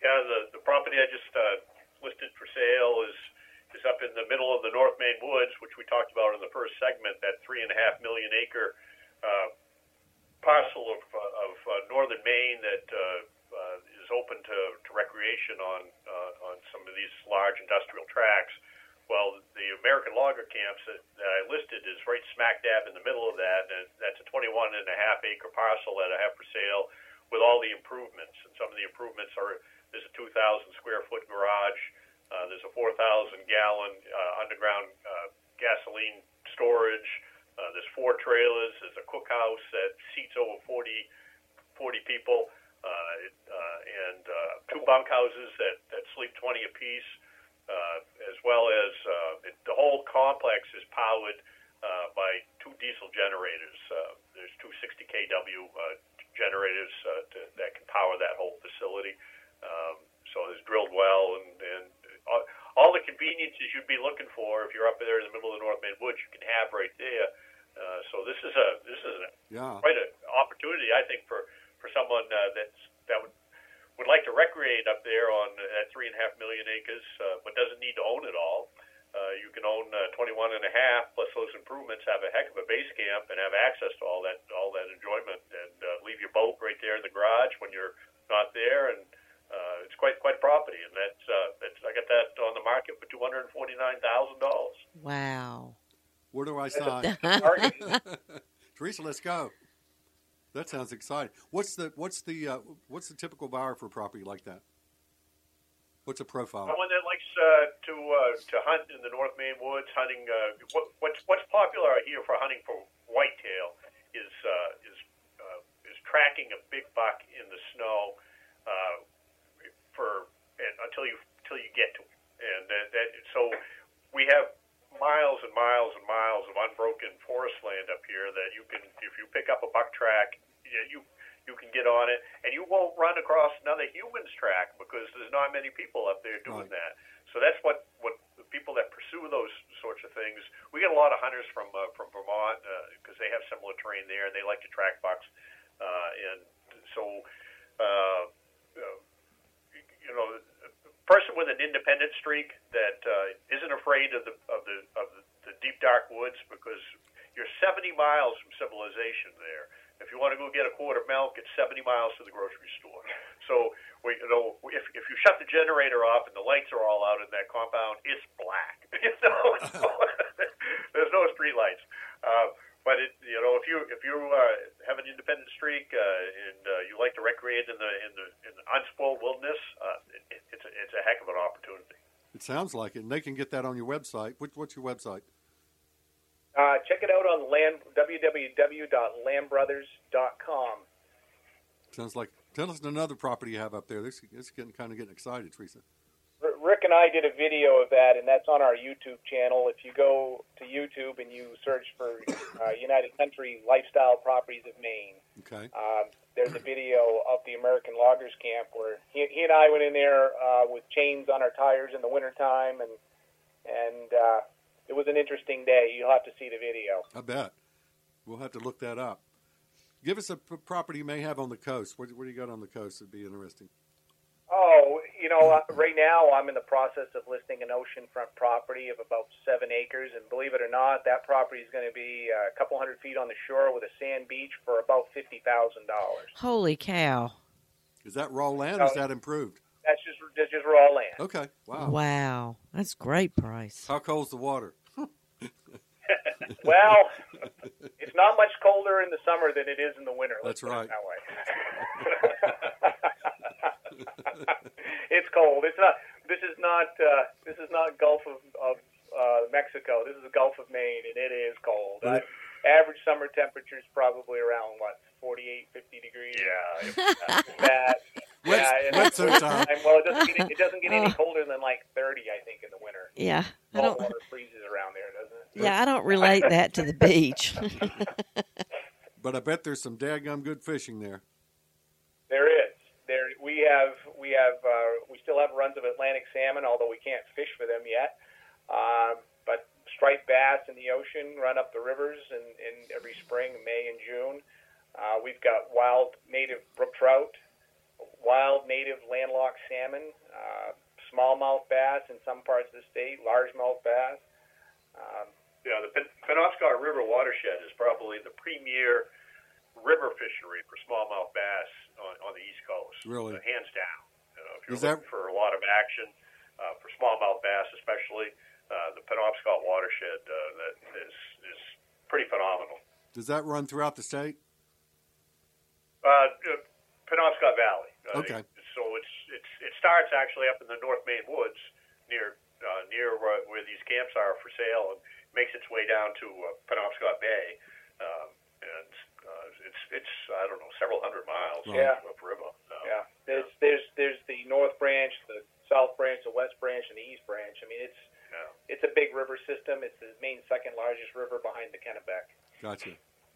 Yeah, the, the property I just uh, listed for sale is is up in the middle of the North Maine Woods, which we talked about in the first segment, that three and a half million acre uh, parcel of, uh, of uh, northern Maine that uh, uh, is open to, to recreation on uh, on some of these large industrial tracts. Well, the American Logger Camps that, that I listed is right smack dab in the middle of that, and that's a twenty-one and a half acre parcel that I have for sale with all the improvements. And some of the improvements are, there's a two thousand square foot garage, uh, there's a four thousand gallon uh, underground uh, gasoline storage, uh, there's four trailers, there's a cookhouse that seats over forty, forty people, uh, uh, and uh, two bunkhouses that, that sleep twenty apiece. Uh, as well as uh, it, the whole complex is powered uh, by two diesel generators. Uh, there's two sixty kilowatt uh, generators uh, to, that can power that whole facility. Um, so it's drilled well, and, and all, all the conveniences you'd be looking for if you're up there in the middle of the North Maine Woods, you can have right there. Uh, so this is a this is a, yeah. quite an opportunity, I think, for for someone uh, that's that would. would like to recreate up there on at three and a half million acres, uh, but doesn't need to own it all. Uh, you can own uh, twenty-one and a half plus those improvements, have a heck of a base camp, and have access to all that all that enjoyment, and uh, leave your boat right there in the garage when you're not there, and uh, it's quite quite property, and that's uh, that's I got that on the market for two hundred and forty nine thousand dollars. Wow! Where do I sign? Teresa, let's go. That sounds exciting. What's the what's the uh, what's the typical buyer for a property like that? What's a profile? Someone that likes uh, to uh, to hunt in the North Maine Woods, hunting. Uh, what, what's what's popular here for hunting for whitetail is uh, is uh, is tracking a big buck in the snow uh, for and, until you until you get to it, and that, that so we have miles and miles and miles of unbroken forest land up here that you can, if you pick up a buck track, you you can get on it, and you won't run across another human's track because there's not many people up there doing right. that. So that's what, what the people that pursue those sorts of things. We get a lot of hunters from uh, from Vermont because uh, they have similar terrain there, and they like to track bucks. Uh, and so, uh, you know, a person with an independent streak that uh, isn't afraid of the of the of the, the deep dark woods because you're seventy miles from civilization there. If you want to go get a quart of milk, it's seventy miles to the grocery store. So, we, you know, if if you shut the generator off and the lights are all out in that compound, it's black. You know, there's no street lights. Uh, but it, you know, if you if you uh, have an independent streak uh, and uh, you like to recreate in the in the in the unspoiled wilderness, uh, it, it's a, it's a heck of an opportunity. It sounds like it, and they can get that on your website. What, what's your website? Uh, check it out on land, w w w dot lamb brothers dot com. Sounds like, tell us another property you have up there. This is getting kind of getting excited, Teresa. Rick and I did a video of that, and that's on our YouTube channel. If you go to YouTube and you search for uh, United Country Lifestyle Properties of Maine, okay, um, there's a video of the American Loggers Camp where he, he and I went in there uh, with chains on our tires in the wintertime, and and uh, it was an interesting day. You'll have to see the video. I bet. We'll have to look that up. Give us a p- property you may have on the coast. What, what do you got on the coast that'd be interesting? Oh, you know, uh, right now I'm in the process of listing an oceanfront property of about seven acres, and believe it or not, that property is going to be a couple hundred feet on the shore with a sand beach for about fifty thousand dollars. Holy cow. Is that raw land or is that improved? That's just that's just raw land. Okay, wow. Wow, that's great price. How cold's the water? Well, it's not much colder in the summer than it is in the winter. That's right. That way. It's cold. It's not. This is not. Uh, this is not Gulf of, of uh, Mexico. This is the Gulf of Maine, and it is cold. Uh, average summer temperature is probably around what forty-eight, fifty degrees. Yeah. That. Wet, Yeah, wet suit time. Well, it doesn't get, it doesn't get any colder than like thirty, I think, in the winter. Yeah, I Salt don't. water freezes around there, doesn't it? Yeah, I don't relate that to the beach. But I bet there's some daggum good fishing there. There is. There we have we have uh, we still have runs of Atlantic salmon, although we can't fish for them yet. Um, but striped bass in the ocean run up the rivers in, in every spring, May and June. Uh, we've got wild native brook trout, wild, native, landlocked salmon, uh, smallmouth bass in some parts of the state, largemouth bass. Um, Yeah, the Pen- Penobscot River watershed is probably the premier river fishery for smallmouth bass on, on the East Coast. Really? Uh, hands down. You know, if you're Is that- looking for a lot of action, uh, for smallmouth bass especially, uh, the Penobscot watershed uh, that is, is pretty phenomenal. Does that run throughout the state? Uh, uh, Penobscot Valley. Uh, Okay. So it's it's it starts actually up in the North Main woods near uh, near where, where these camps are for sale, and makes its way down to uh, Penobscot Bay, um, and uh, it's it's I don't know several hundred miles Right. Yeah. of river. So, yeah, there's there's there's the North Branch, the South Branch, the West Branch, and the East Branch. I mean, it's yeah. it's a big river system. It's the main second largest river behind the Kennebec. Gotcha.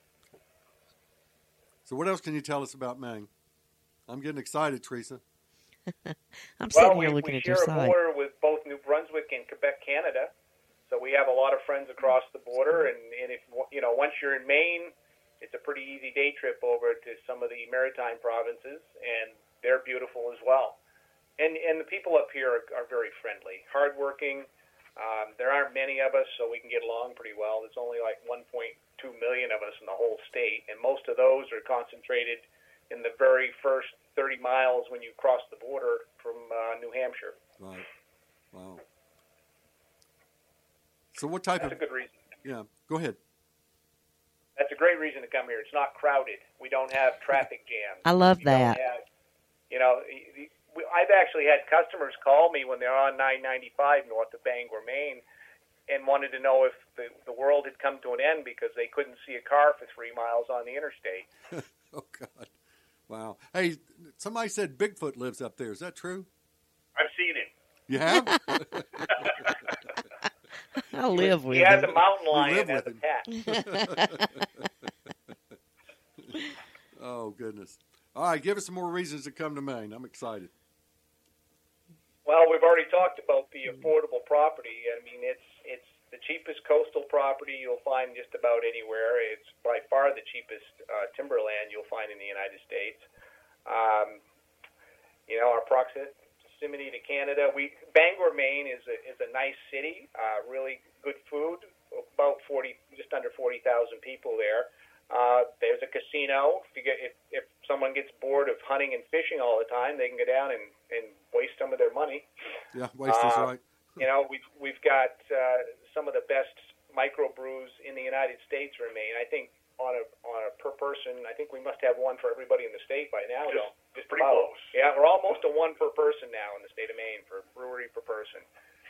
So what else can you tell us about Maine? I'm getting excited, Teresa. I'm Well, sitting we, here looking we at share your a site. border with both New Brunswick and Quebec, Canada. So we have a lot of friends across the border, and, and if you know, once you're in Maine, it's a pretty easy day trip over to some of the maritime provinces, and they're beautiful as well. And and the people up here are, are very friendly, hardworking. Um, there aren't many of us, so we can get along pretty well. There's only like one point two million of us in the whole state, and most of those are concentrated in the very first thirty miles when you cross the border from uh, New Hampshire. Right. Wow. So what type That's of... a good reason. Yeah, go ahead. That's a great reason to come here. It's not crowded. We don't have traffic jams. I love You don't that. have- you know, y- y- we- I've actually had customers call me when they're on nine ninety-five north of Bangor, Maine, and wanted to know if the, the world had come to an end because they couldn't see a car for three miles on the interstate. Oh, God. Wow. Hey, somebody said Bigfoot lives up there. Is that true? I've seen him. You have? I live with He has him. a mountain lion live as with a him. pet. Oh, goodness. All right, give us some more reasons to come to Maine. I'm excited. Well, we've already talked about the affordable property. I mean, it's it's the cheapest coastal property you'll find just about anywhere. It's by far the cheapest uh, timberland you'll find in the United States. Um, you know, our proximity to Canada. We Bangor, Maine is a is a nice city. Uh, really good food. About forty, just under forty thousand people there. Uh, there's a casino. If, you get, if if someone gets bored of hunting and fishing all the time, they can go down and, and waste some of their money. Yeah, waste is Uh, right. You know, we've we've got uh, some of the best microbrews in the United States remain. I think on a on a per person, I think we must have one for everybody in the state by now. Just- though. just pretty about. close. Yeah, we're almost a one per person now in the state of Maine for brewery per person.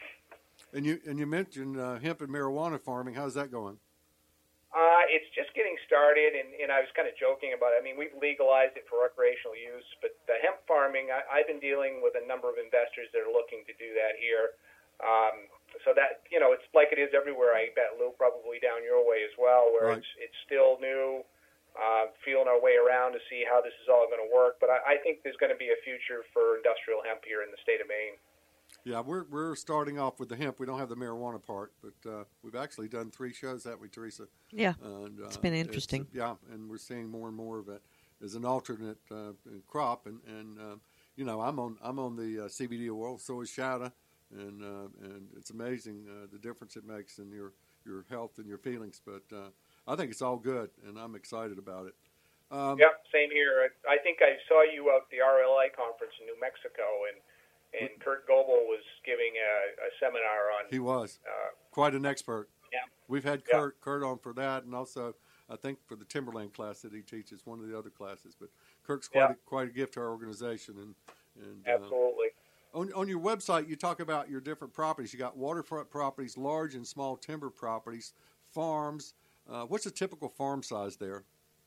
And you and you mentioned uh, hemp and marijuana farming. How's that going? Uh, it's just getting started, and, and I was kind of joking about it. I mean, we've legalized it for recreational use, but the hemp farming, I, I've been dealing with a number of investors that are looking to do that here. Um, so that, you know, it's like it is everywhere. I bet, Lou, probably down your way as well, where Right. it's it's still new, uh, feeling our way around to see how this is all going to work. But I, I think there's going to be a future for industrial hemp here in the state of Maine. Yeah, we're we're starting off with the hemp. We don't have the marijuana part, but uh, we've actually done three shows, haven't we, Teresa? Yeah. And, uh, It's been interesting. yeah, and we're seeing more and more of it as an alternate uh, crop. And, and uh, you know, I'm on I'm on the uh, C B D world, so is Shada, and uh, and it's amazing uh, the difference it makes in your, your health and your feelings. But uh, I think it's all good, and I'm excited about it. Um, Yep, same here. I I think I saw you out at the R L I conference in New Mexico, and and Kurt Goebel was giving a, a seminar on. He was Uh, quite an expert. Yeah. We've had Yeah. Kurt Kurt on for that, and also I think for the Timberland class that he teaches, one of the other classes. But Kirk's quite Yeah. a, quite a gift to our organization. And and uh, absolutely. on on your website, you talk about your different properties. You got waterfront properties, large and small timber properties, farms. Uh, what's a typical farm size there?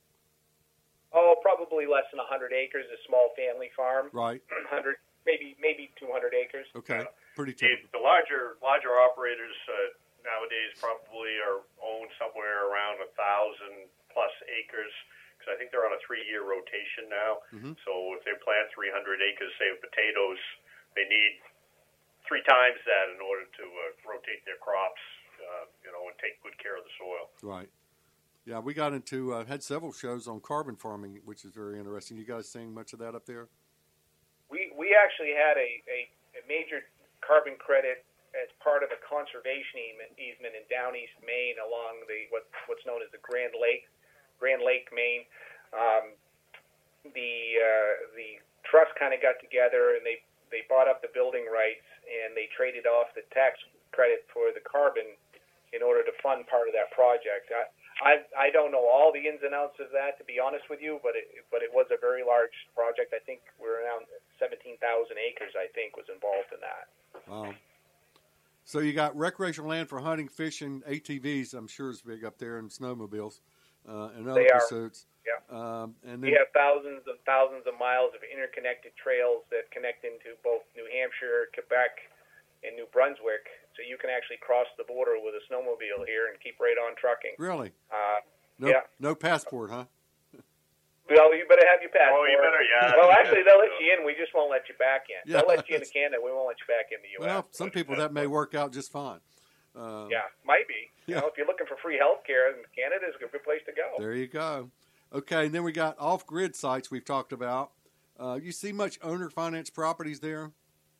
Oh, probably less than one hundred acres, a small family farm. Right. one hundred, maybe maybe two hundred acres. Okay. Pretty The, typical. the larger larger operators uh, nowadays probably are owned somewhere around a thousand plus acres because I think they're on a three year rotation now. Mhm. So if they plant three hundred acres, say of potatoes, they need three times that in order to uh, rotate their crops, uh, you know, and take good care of the soil. Right. Yeah, we got into uh, had several shows on carbon farming, which is very interesting. You guys seeing much of that up there? we actually had a, a, a major carbon credit as part of a conservation easement in down east Maine along the what what's known as the Grand Lake, Grand Lake, Maine. Um, the uh, the trust kind of got together and they, they bought up the building rights and they traded off the tax credit for the carbon in order to fund part of that project. I, I I don't know all the ins and outs of that, to be honest with you, but it but it was a very large project. I think we're around seventeen thousand acres. I think was involved in that. Wow. So you got recreational land for hunting, fishing, A T Vs. I'm sure is big up there, and snowmobiles uh, and other They are. pursuits. Yeah. Um, and then, We have thousands and thousands of miles of interconnected trails that connect into both New Hampshire, Quebec, and New Brunswick. So you can actually cross the border with a snowmobile here and keep right on trucking. really, Uh, no, yeah. no passport, huh? Well, you better have your passport. Oh, you better, yeah. Well, actually, they'll let you in. We just won't let you back in. Yeah. They'll let you into Canada. We won't let you back in the U S. Well, some people that may work out just fine. Uh, Yeah, might be. You Yeah. know, if you're looking for free health care, Canada's a good place to go. There you go. Okay, and then we got off-grid sites we've talked about. Uh, you see much owner-financed properties there?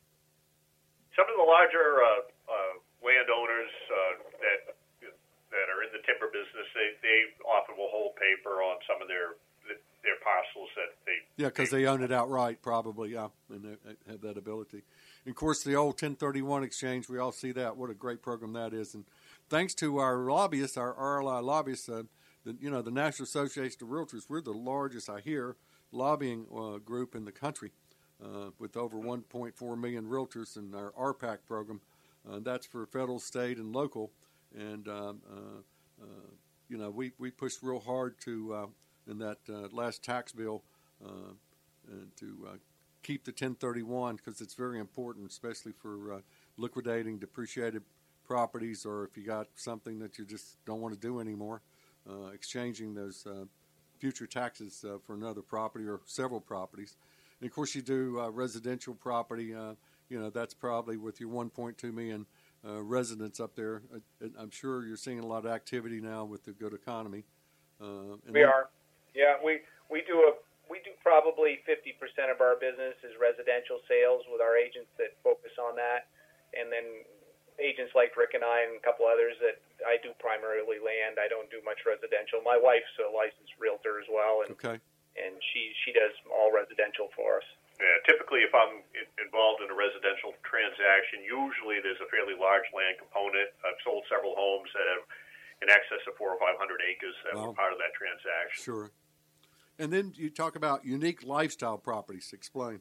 Some of the larger uh, uh, landowners uh, that that are in the timber business, they, they often will hold paper on some of their their parcels that they Yeah, because they own it outright, probably, yeah, and they have that ability. And of course, the old ten thirty-one exchange, we all see that. What a great program that is. And thanks to our lobbyists, our R L I lobbyists, uh, the, you know, the National Association of Realtors, we're the largest, I hear, lobbying uh, group in the country uh, with over one point four million realtors in our R PAC program. Uh, that's for federal, state, and local. And, um, uh, uh, you know, we, we pushed real hard to, uh, in that uh, last tax bill, uh, and to uh, keep the ten thirty-one because it's very important, especially for uh, liquidating depreciated properties, or if you got something that you just don't want to do anymore, uh, exchanging those uh, future taxes uh, for another property or several properties. And of course, you do uh, residential property. Uh, you know, that's probably with your one point two million uh, residents up there. Uh, I'm sure you're seeing a lot of activity now with the good economy. Uh, and We then- are. Yeah, we, we do a we do probably fifty percent of our business is residential sales with our agents that focus on that, and then agents like Rick and I and a couple others that I do primarily land. I don't do much residential. My wife's a licensed realtor as well, and Okay. and she she does all residential for us. Yeah, typically, if I'm i- involved in a residential transaction, usually there's a fairly large land component. I've sold several homes that have in excess of four or five hundred acres that Wow. were part of that transaction. Sure. And then you talk about unique lifestyle properties. Explain.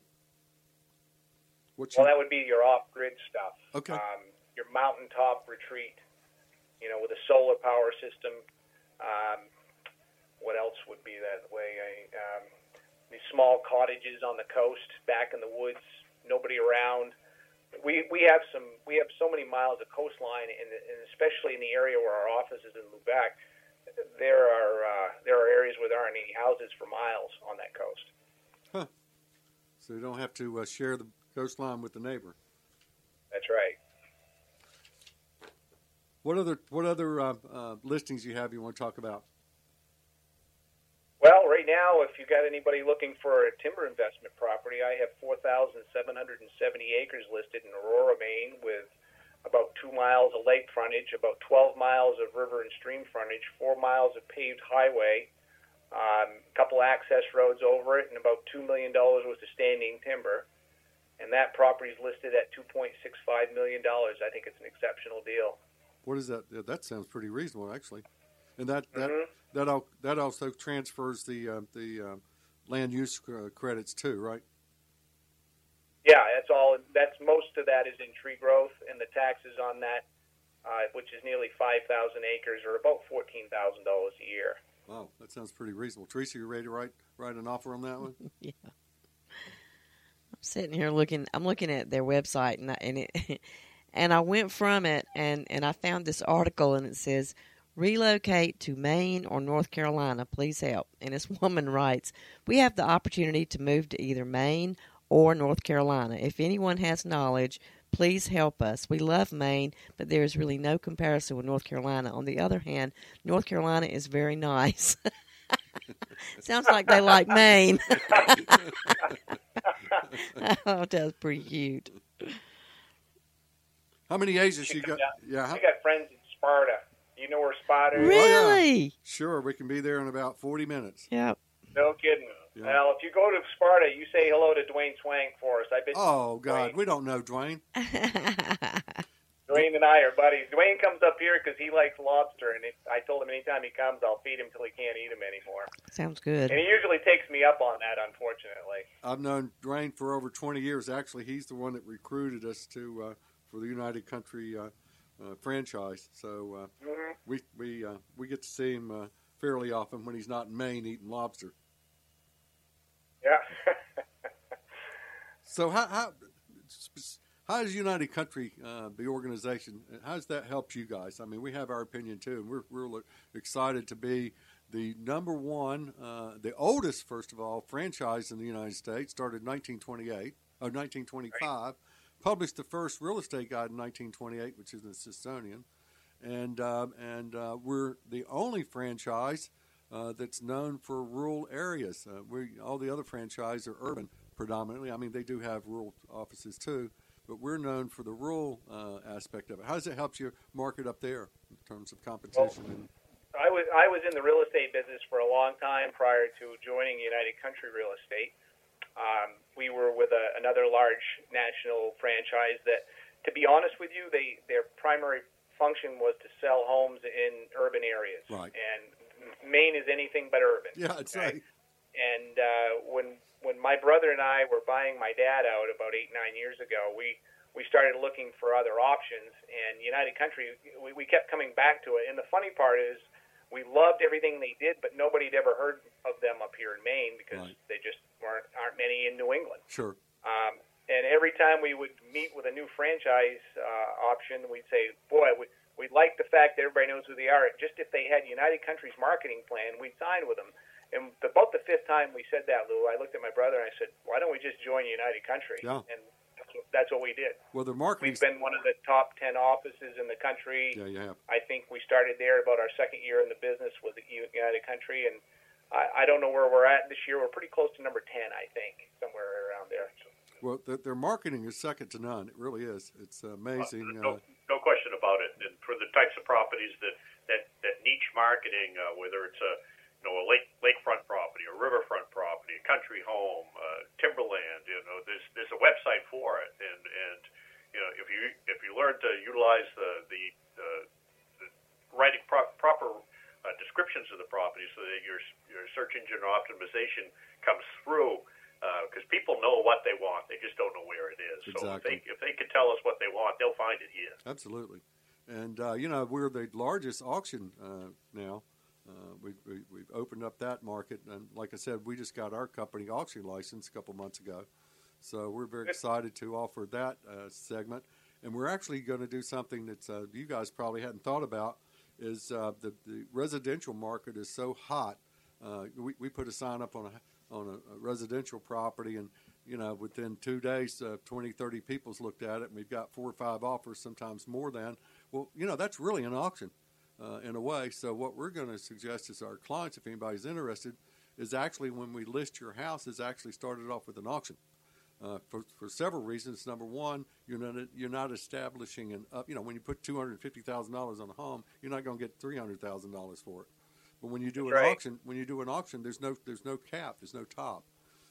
What's Well, your, that would be your off-grid stuff. Okay. Um, your mountaintop retreat, you know, with a solar power system. Um, what else would be that way? I, um, these small cottages on the coast, back in the woods, nobody around. We we have some we have so many miles of coastline, and, and especially in the area where our office is in Lubec, there are uh, there are areas where there aren't any houses for miles on that coast. huh. So you don't have to uh, share the coastline with the neighbor. That's right. What other what other uh, uh, listings you have you want to talk about? Well, right now, if you got anybody looking for a timber investment property, I have four thousand seven hundred seventy acres listed in Aurora, Maine, with about two miles of lake frontage, about twelve miles of river and stream frontage, four miles of paved highway, um, a couple access roads over it, and about two million dollars worth of standing timber. And that property is listed at two point six five million dollars. I think it's an exceptional deal. What is that? Yeah, that sounds pretty reasonable, actually. And that that Mhm. that al- that also transfers the uh, the uh, land use uh, credits too, right? Yeah, that's all. That's most of that is in tree growth, and the taxes on that, uh, which is nearly five thousand acres, are about fourteen thousand dollars a year. Wow, that sounds pretty reasonable. Teresa, you ready to write write an offer on that one? Yeah. I'm sitting here looking. I'm looking at their website, and I, and it, and I went from it, and and I found this article, and it says, "Relocate to Maine or North Carolina, please help." And this woman writes, "We have the opportunity to move to either Maine or North Carolina. If anyone has knowledge, please help us. We love Maine, but there is really no comparison with North Carolina. On the other hand, North Carolina is very nice." Sounds like they like Maine. Oh, that's pretty cute. How many agents you got? Yeah, Yeah, how, I got friends in Sparta. You know where Sparta is? Really? sure. We can be there in about forty minutes. Yep. No kidding. Yeah. Well, if you go to Sparta, you say hello to Dwayne Swank for us. I've been. Oh God, Dwayne. we don't know Dwayne. Dwayne and I are buddies. Dwayne comes up here because he likes lobster, and if, I told him anytime he comes, I'll feed him till he can't eat him anymore. Sounds good. And he usually takes me up on that, unfortunately. I've known Dwayne for over twenty years. Actually, he's the one that recruited us to uh, for the United Country uh, uh, franchise. So uh, Mm-hmm. we we uh, we get to see him uh, fairly often when he's not in Maine eating lobster. Yeah. So how how how does United Country, uh, the organization, how does that help you guys? I mean, we have our opinion too, and we're we're excited to be the number one, uh, the oldest, first of all, franchise in the United States. Started in nineteen twenty-eight or nineteen twenty-five. Published the first real estate guide in nineteen twenty-eight, which is the Smithsonian, and uh, and uh, we're the only franchise uh, that's known for rural areas. Uh, we all the other franchises are urban predominantly. I mean, they do have rural offices too, but we're known for the rural uh, aspect of it. How does it help you market up there in terms of competition? Well, and I was I was in the real estate business for a long time prior to joining United Country Real Estate. Um, we were with a, another large national franchise that, to be honest with you, they their primary function was to sell homes in urban areas. Right. And Maine is anything but urban. Yeah, I'd okay? say. And uh, when when my brother and I were buying my dad out about eight nine years ago, we we started looking for other options. And United Country, we, we kept coming back to it. And the funny part is, we loved everything they did, but nobody had ever heard of them up here in Maine because Right. they just weren't aren't many in New England. Sure. Um, and every time we would meet with a new franchise uh, option, we'd say, "Boy, we we like the fact that everybody knows who they are. Just if they had United Country's marketing plan, we'd sign with them." And about the fifth time we said that, Lou, I looked at my brother and I said, "Why don't we just join United Country?" Yeah. And that's what, that's what we did. Well, the marketing. We've been one of the top ten offices in the country. Yeah, you have. I think we started there about our second year in the business with United Country, and I, I don't know where we're at this year. We're pretty close to number ten, I think, somewhere around there. Well, the, their marketing is second to none. It really is. It's amazing. Uh, no, Uh, no question about it. And for the types of properties that that, that niche marketing, uh, whether it's a you know a lake lakefront property, a riverfront property, a country home, uh, timberland, you know, there's there's a website for it. And and you know if you if you learn to utilize the the, the, the writing pro- proper uh, descriptions of the property so that your your search engine optimization comes through. Because uh, people know what they want, they just don't know where it is. Exactly. So if they if they can tell us what they want, they'll find it here. Absolutely. And, uh, you know, we're the largest auction uh, now. Uh, we, we, we've opened up that market. And like I said, we just got our company auction license a couple months ago. So we're very excited to offer that uh, segment. And we're actually going to do something that uh, you guys probably hadn't thought about is uh, the, the residential market is so hot. Uh, we, we put a sign up on a on a, a residential property, and you know within two days, uh, twenty, thirty people's looked at it, and we've got four or five offers, sometimes more than. Well, you know that's really an auction uh, in a way. So what we're going to suggest is our clients, if anybody's interested, is actually when we list your house, is actually started off with an auction uh, for for several reasons. Number one, you're not you're not establishing an up. You know when you put two hundred fifty thousand dollars on a home, you're not going to get three hundred thousand dollars for it. But when you do That's an right. auction, when you do an auction, there's no there's no cap, there's no top.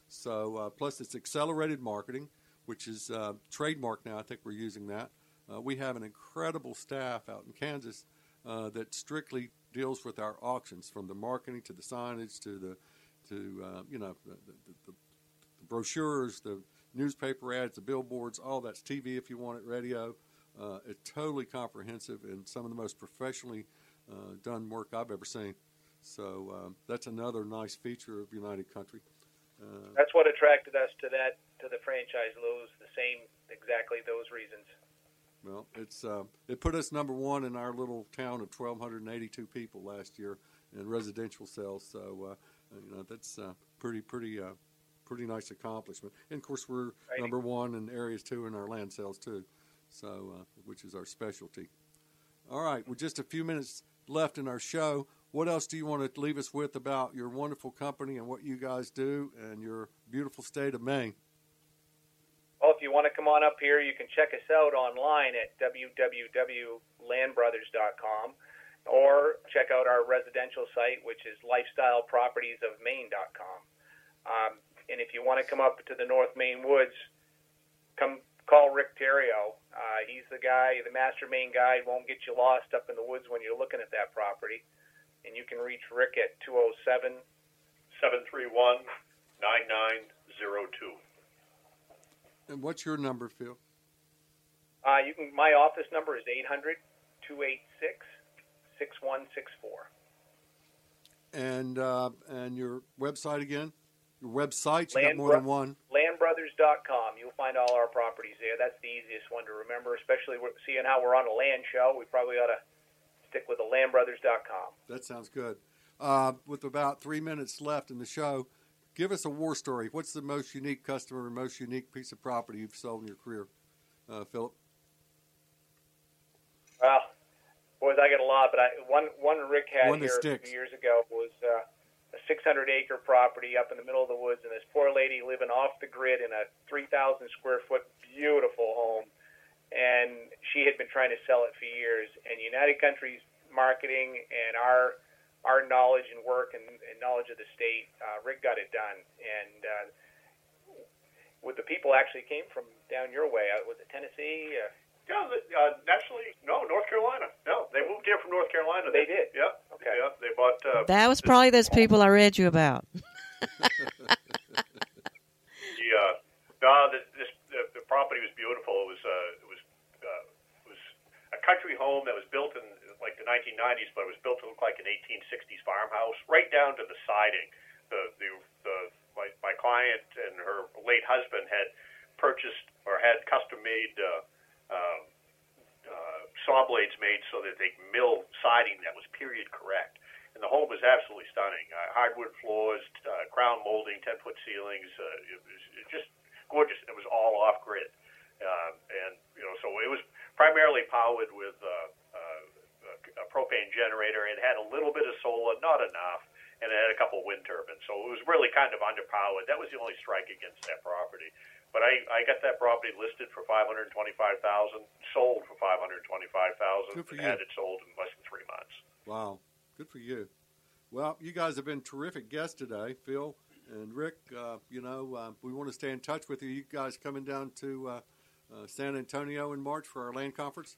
So uh, plus it's accelerated marketing, which is uh, trademark now. I think we're using that. Uh, we have an incredible staff out in Kansas uh, that strictly deals with our auctions, from the marketing to the signage to the to uh, you know the, the, the, the brochures, the newspaper ads, the billboards, all that's T V if you want it, radio. Uh, it's totally comprehensive and some of the most professionally uh, done work I've ever seen. So um, that's another nice feature of United Country. Uh, That's what attracted us to that to the franchise, Lou. The same, exactly those reasons. well, it's uh, it put us number one in our little town of twelve eighty-two people last year in residential sales. So uh, you know that's uh, pretty pretty uh, pretty nice accomplishment. And of course we're Right. number one in areas two in our land sales too. So uh, which is our specialty. All right, with just a few minutes left in our show, what else do you want to leave us with about your wonderful company and what you guys do and your beautiful state of Maine? Well, if you want to come on up here, you can check us out online at w w w dot land brothers dot com or check out our residential site, which is lifestyle properties of maine dot com. Um, and if you want to come up to the North Maine woods, come call Rick Terrio. Uh, he's the guy, the master Maine guide, won't get you lost up in the woods when you're looking at that property. And you can reach Rick at two oh seven, seven three one, nine nine zero two. And what's your number, Phil? Uh, you can. My office number is eight hundred, two eight six, six one six four. And uh, and your website again? Your website? You Land got more Bro- than one? land brothers dot com. You'll find all our properties there. That's the easiest one to remember, especially seeing how we're on a land show. We probably ought to stick with the land brothers dot com. That sounds good. Uh, with about three minutes left in the show, give us a war story. What's the most unique customer, most unique piece of property you've sold in your career, uh, Philip? Well, boys, I get a lot, but I, one one Rick had One that here sticks. a few years ago was uh, a six hundred acre property up in the middle of the woods, and this poor lady living off the grid in a three thousand square foot beautiful home. And she had been trying to sell it for years. And United Countries marketing and our our knowledge and work and, and knowledge of the state, uh, Rick got it done. And uh, with the people actually came from down your way. Uh, was it Tennessee? Uh, Yeah, the, uh, actually, no, North Carolina. No, they moved here from North Carolina. They did? Yep. Okay. Yep, they bought... Uh, That was this- probably those people I read you about. The, uh, no, the, this, the, the property was beautiful. It was, uh, it was, uh, it was a country home that was built in like the nineteen nineties, but it was built to look like an eighteen sixties farmhouse, right down to the siding. The, the, the my, my client and her late husband had purchased or had custom-made uh, uh, uh, saw blades made so that they could mill siding that was period correct. And the home was absolutely stunning. Uh, hardwood floors, uh, crown molding, ten-foot ceilings. Uh, it was it just gorgeous. It was all off-grid. Uh, and, you know, so it was primarily powered with uh, uh, a propane generator. It had a little bit of solar, not enough, and it had a couple wind turbines. So it was really kind of underpowered. That was the only strike against that property. But I, I got that property listed for five hundred twenty-five thousand dollars, sold for five hundred twenty-five thousand dollars, Good for and you. had it sold in less than three months. Wow. Good for you. Well, you guys have been terrific guests today, Phil and Rick. Uh, you know, uh, we want to stay in touch with you. You guys coming down to uh, uh, San Antonio in March for our land conference?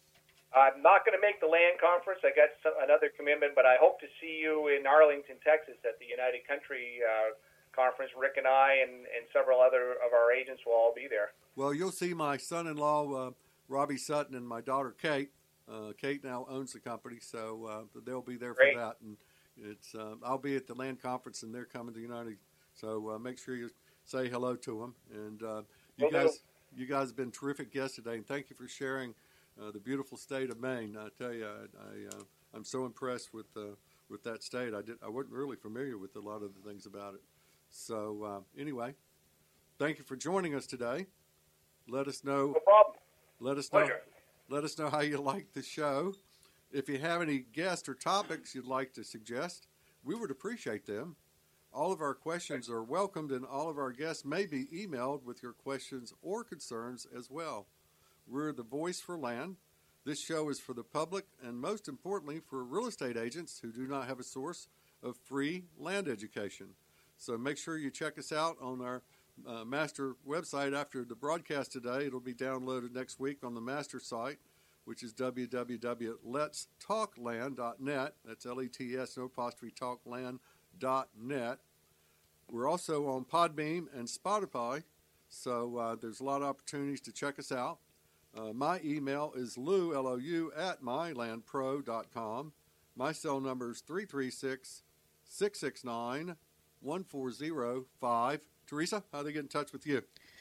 I'm not going to make the land conference. I got some, another commitment, but I hope to see you in Arlington, Texas at the United Country uh, conference. Rick and I and, and several other of our agents will all be there. Well, you'll see my son-in-law, uh, Robbie Sutton, and my daughter, Kate. Uh, Kate now owns the company, so uh, they'll be there Great. for that. And it's uh, I'll be at the land conference, and they're coming to United. So uh, make sure you say hello to them. And uh, you Will do. guys, you guys have been terrific guests today, and thank you for sharing uh, the beautiful state of Maine. I tell you, I, I uh, I'm so impressed with uh, with that state. I did I wasn't really familiar with a lot of the things about it. So uh, anyway, thank you for joining us today. Let us know. No problem. Let us know. Pleasure. Let us know how you like the show. If you have any guests or topics you'd like to suggest, we would appreciate them. All of our questions are welcomed, and all of our guests may be emailed with your questions or concerns as well. We're the voice for land. This show is for the public and, most importantly, for real estate agents who do not have a source of free land education. So make sure you check us out on our uh, master website after the broadcast today. It'll be downloaded next week on the master site, which is w w w dot lets talk land dot net. That's L E T S, no apostrophe, talkland dot net. We're also on Podbeam and Spotify, so uh, there's a lot of opportunities to check us out. Uh, my email is lou, L O U, at my land pro dot com. My cell number is three three six, six six nine, one four zero five. Teresa, how do they get in touch with you?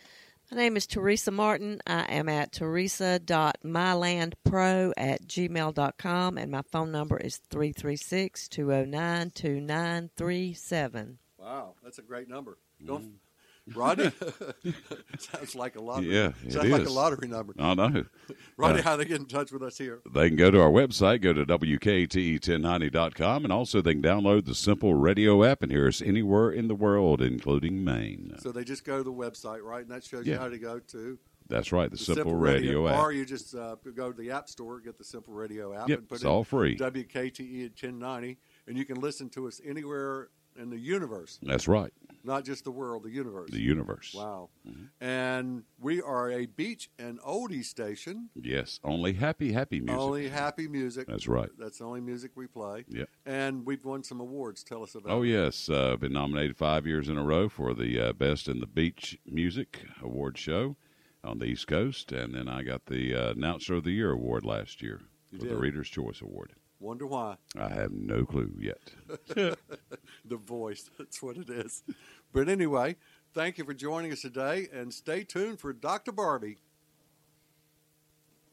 My name is Teresa Martin. I am at teresa dot my land pro at gmail dot com, and my phone number is three three six, two oh nine, two nine three seven. Wow, that's a great number. Don't Rodney, sounds like a lottery. Yeah, it sounds like is. a lottery number. I know. Rodney, Uh, how they get in touch with us here? They can go to our website, go to W K T E ten ninety dot com, and also they can download the Simple Radio app and hear us anywhere in the world, including Maine. So they just go to the website, right? And that shows Yeah. you how to go to That's right, the, the Simple, Radio, app. Or you just uh, go to the App Store, get the Simple Radio app, Yep, and put it's in all free. W K T E at ten ninety, and you can listen to us anywhere in the universe, That's right, not just the world, the universe. the universe. Wow. And we are a beach and oldie station. Yes, only happy, happy music. Only happy music. That's right. That's the only music we play. Yeah. And we've won some awards. Tell us about Oh, it. yes. Uh, been nominated five years in a row for the uh, Best in the Beach Music Award show on the East Coast. And then I got the uh, Announcer of the Year award last year You for did. the Reader's Choice Award. Wonder why. I have no clue yet. The voice. That's what it is. But anyway, thank you for joining us today, and stay tuned for Doctor Barbie.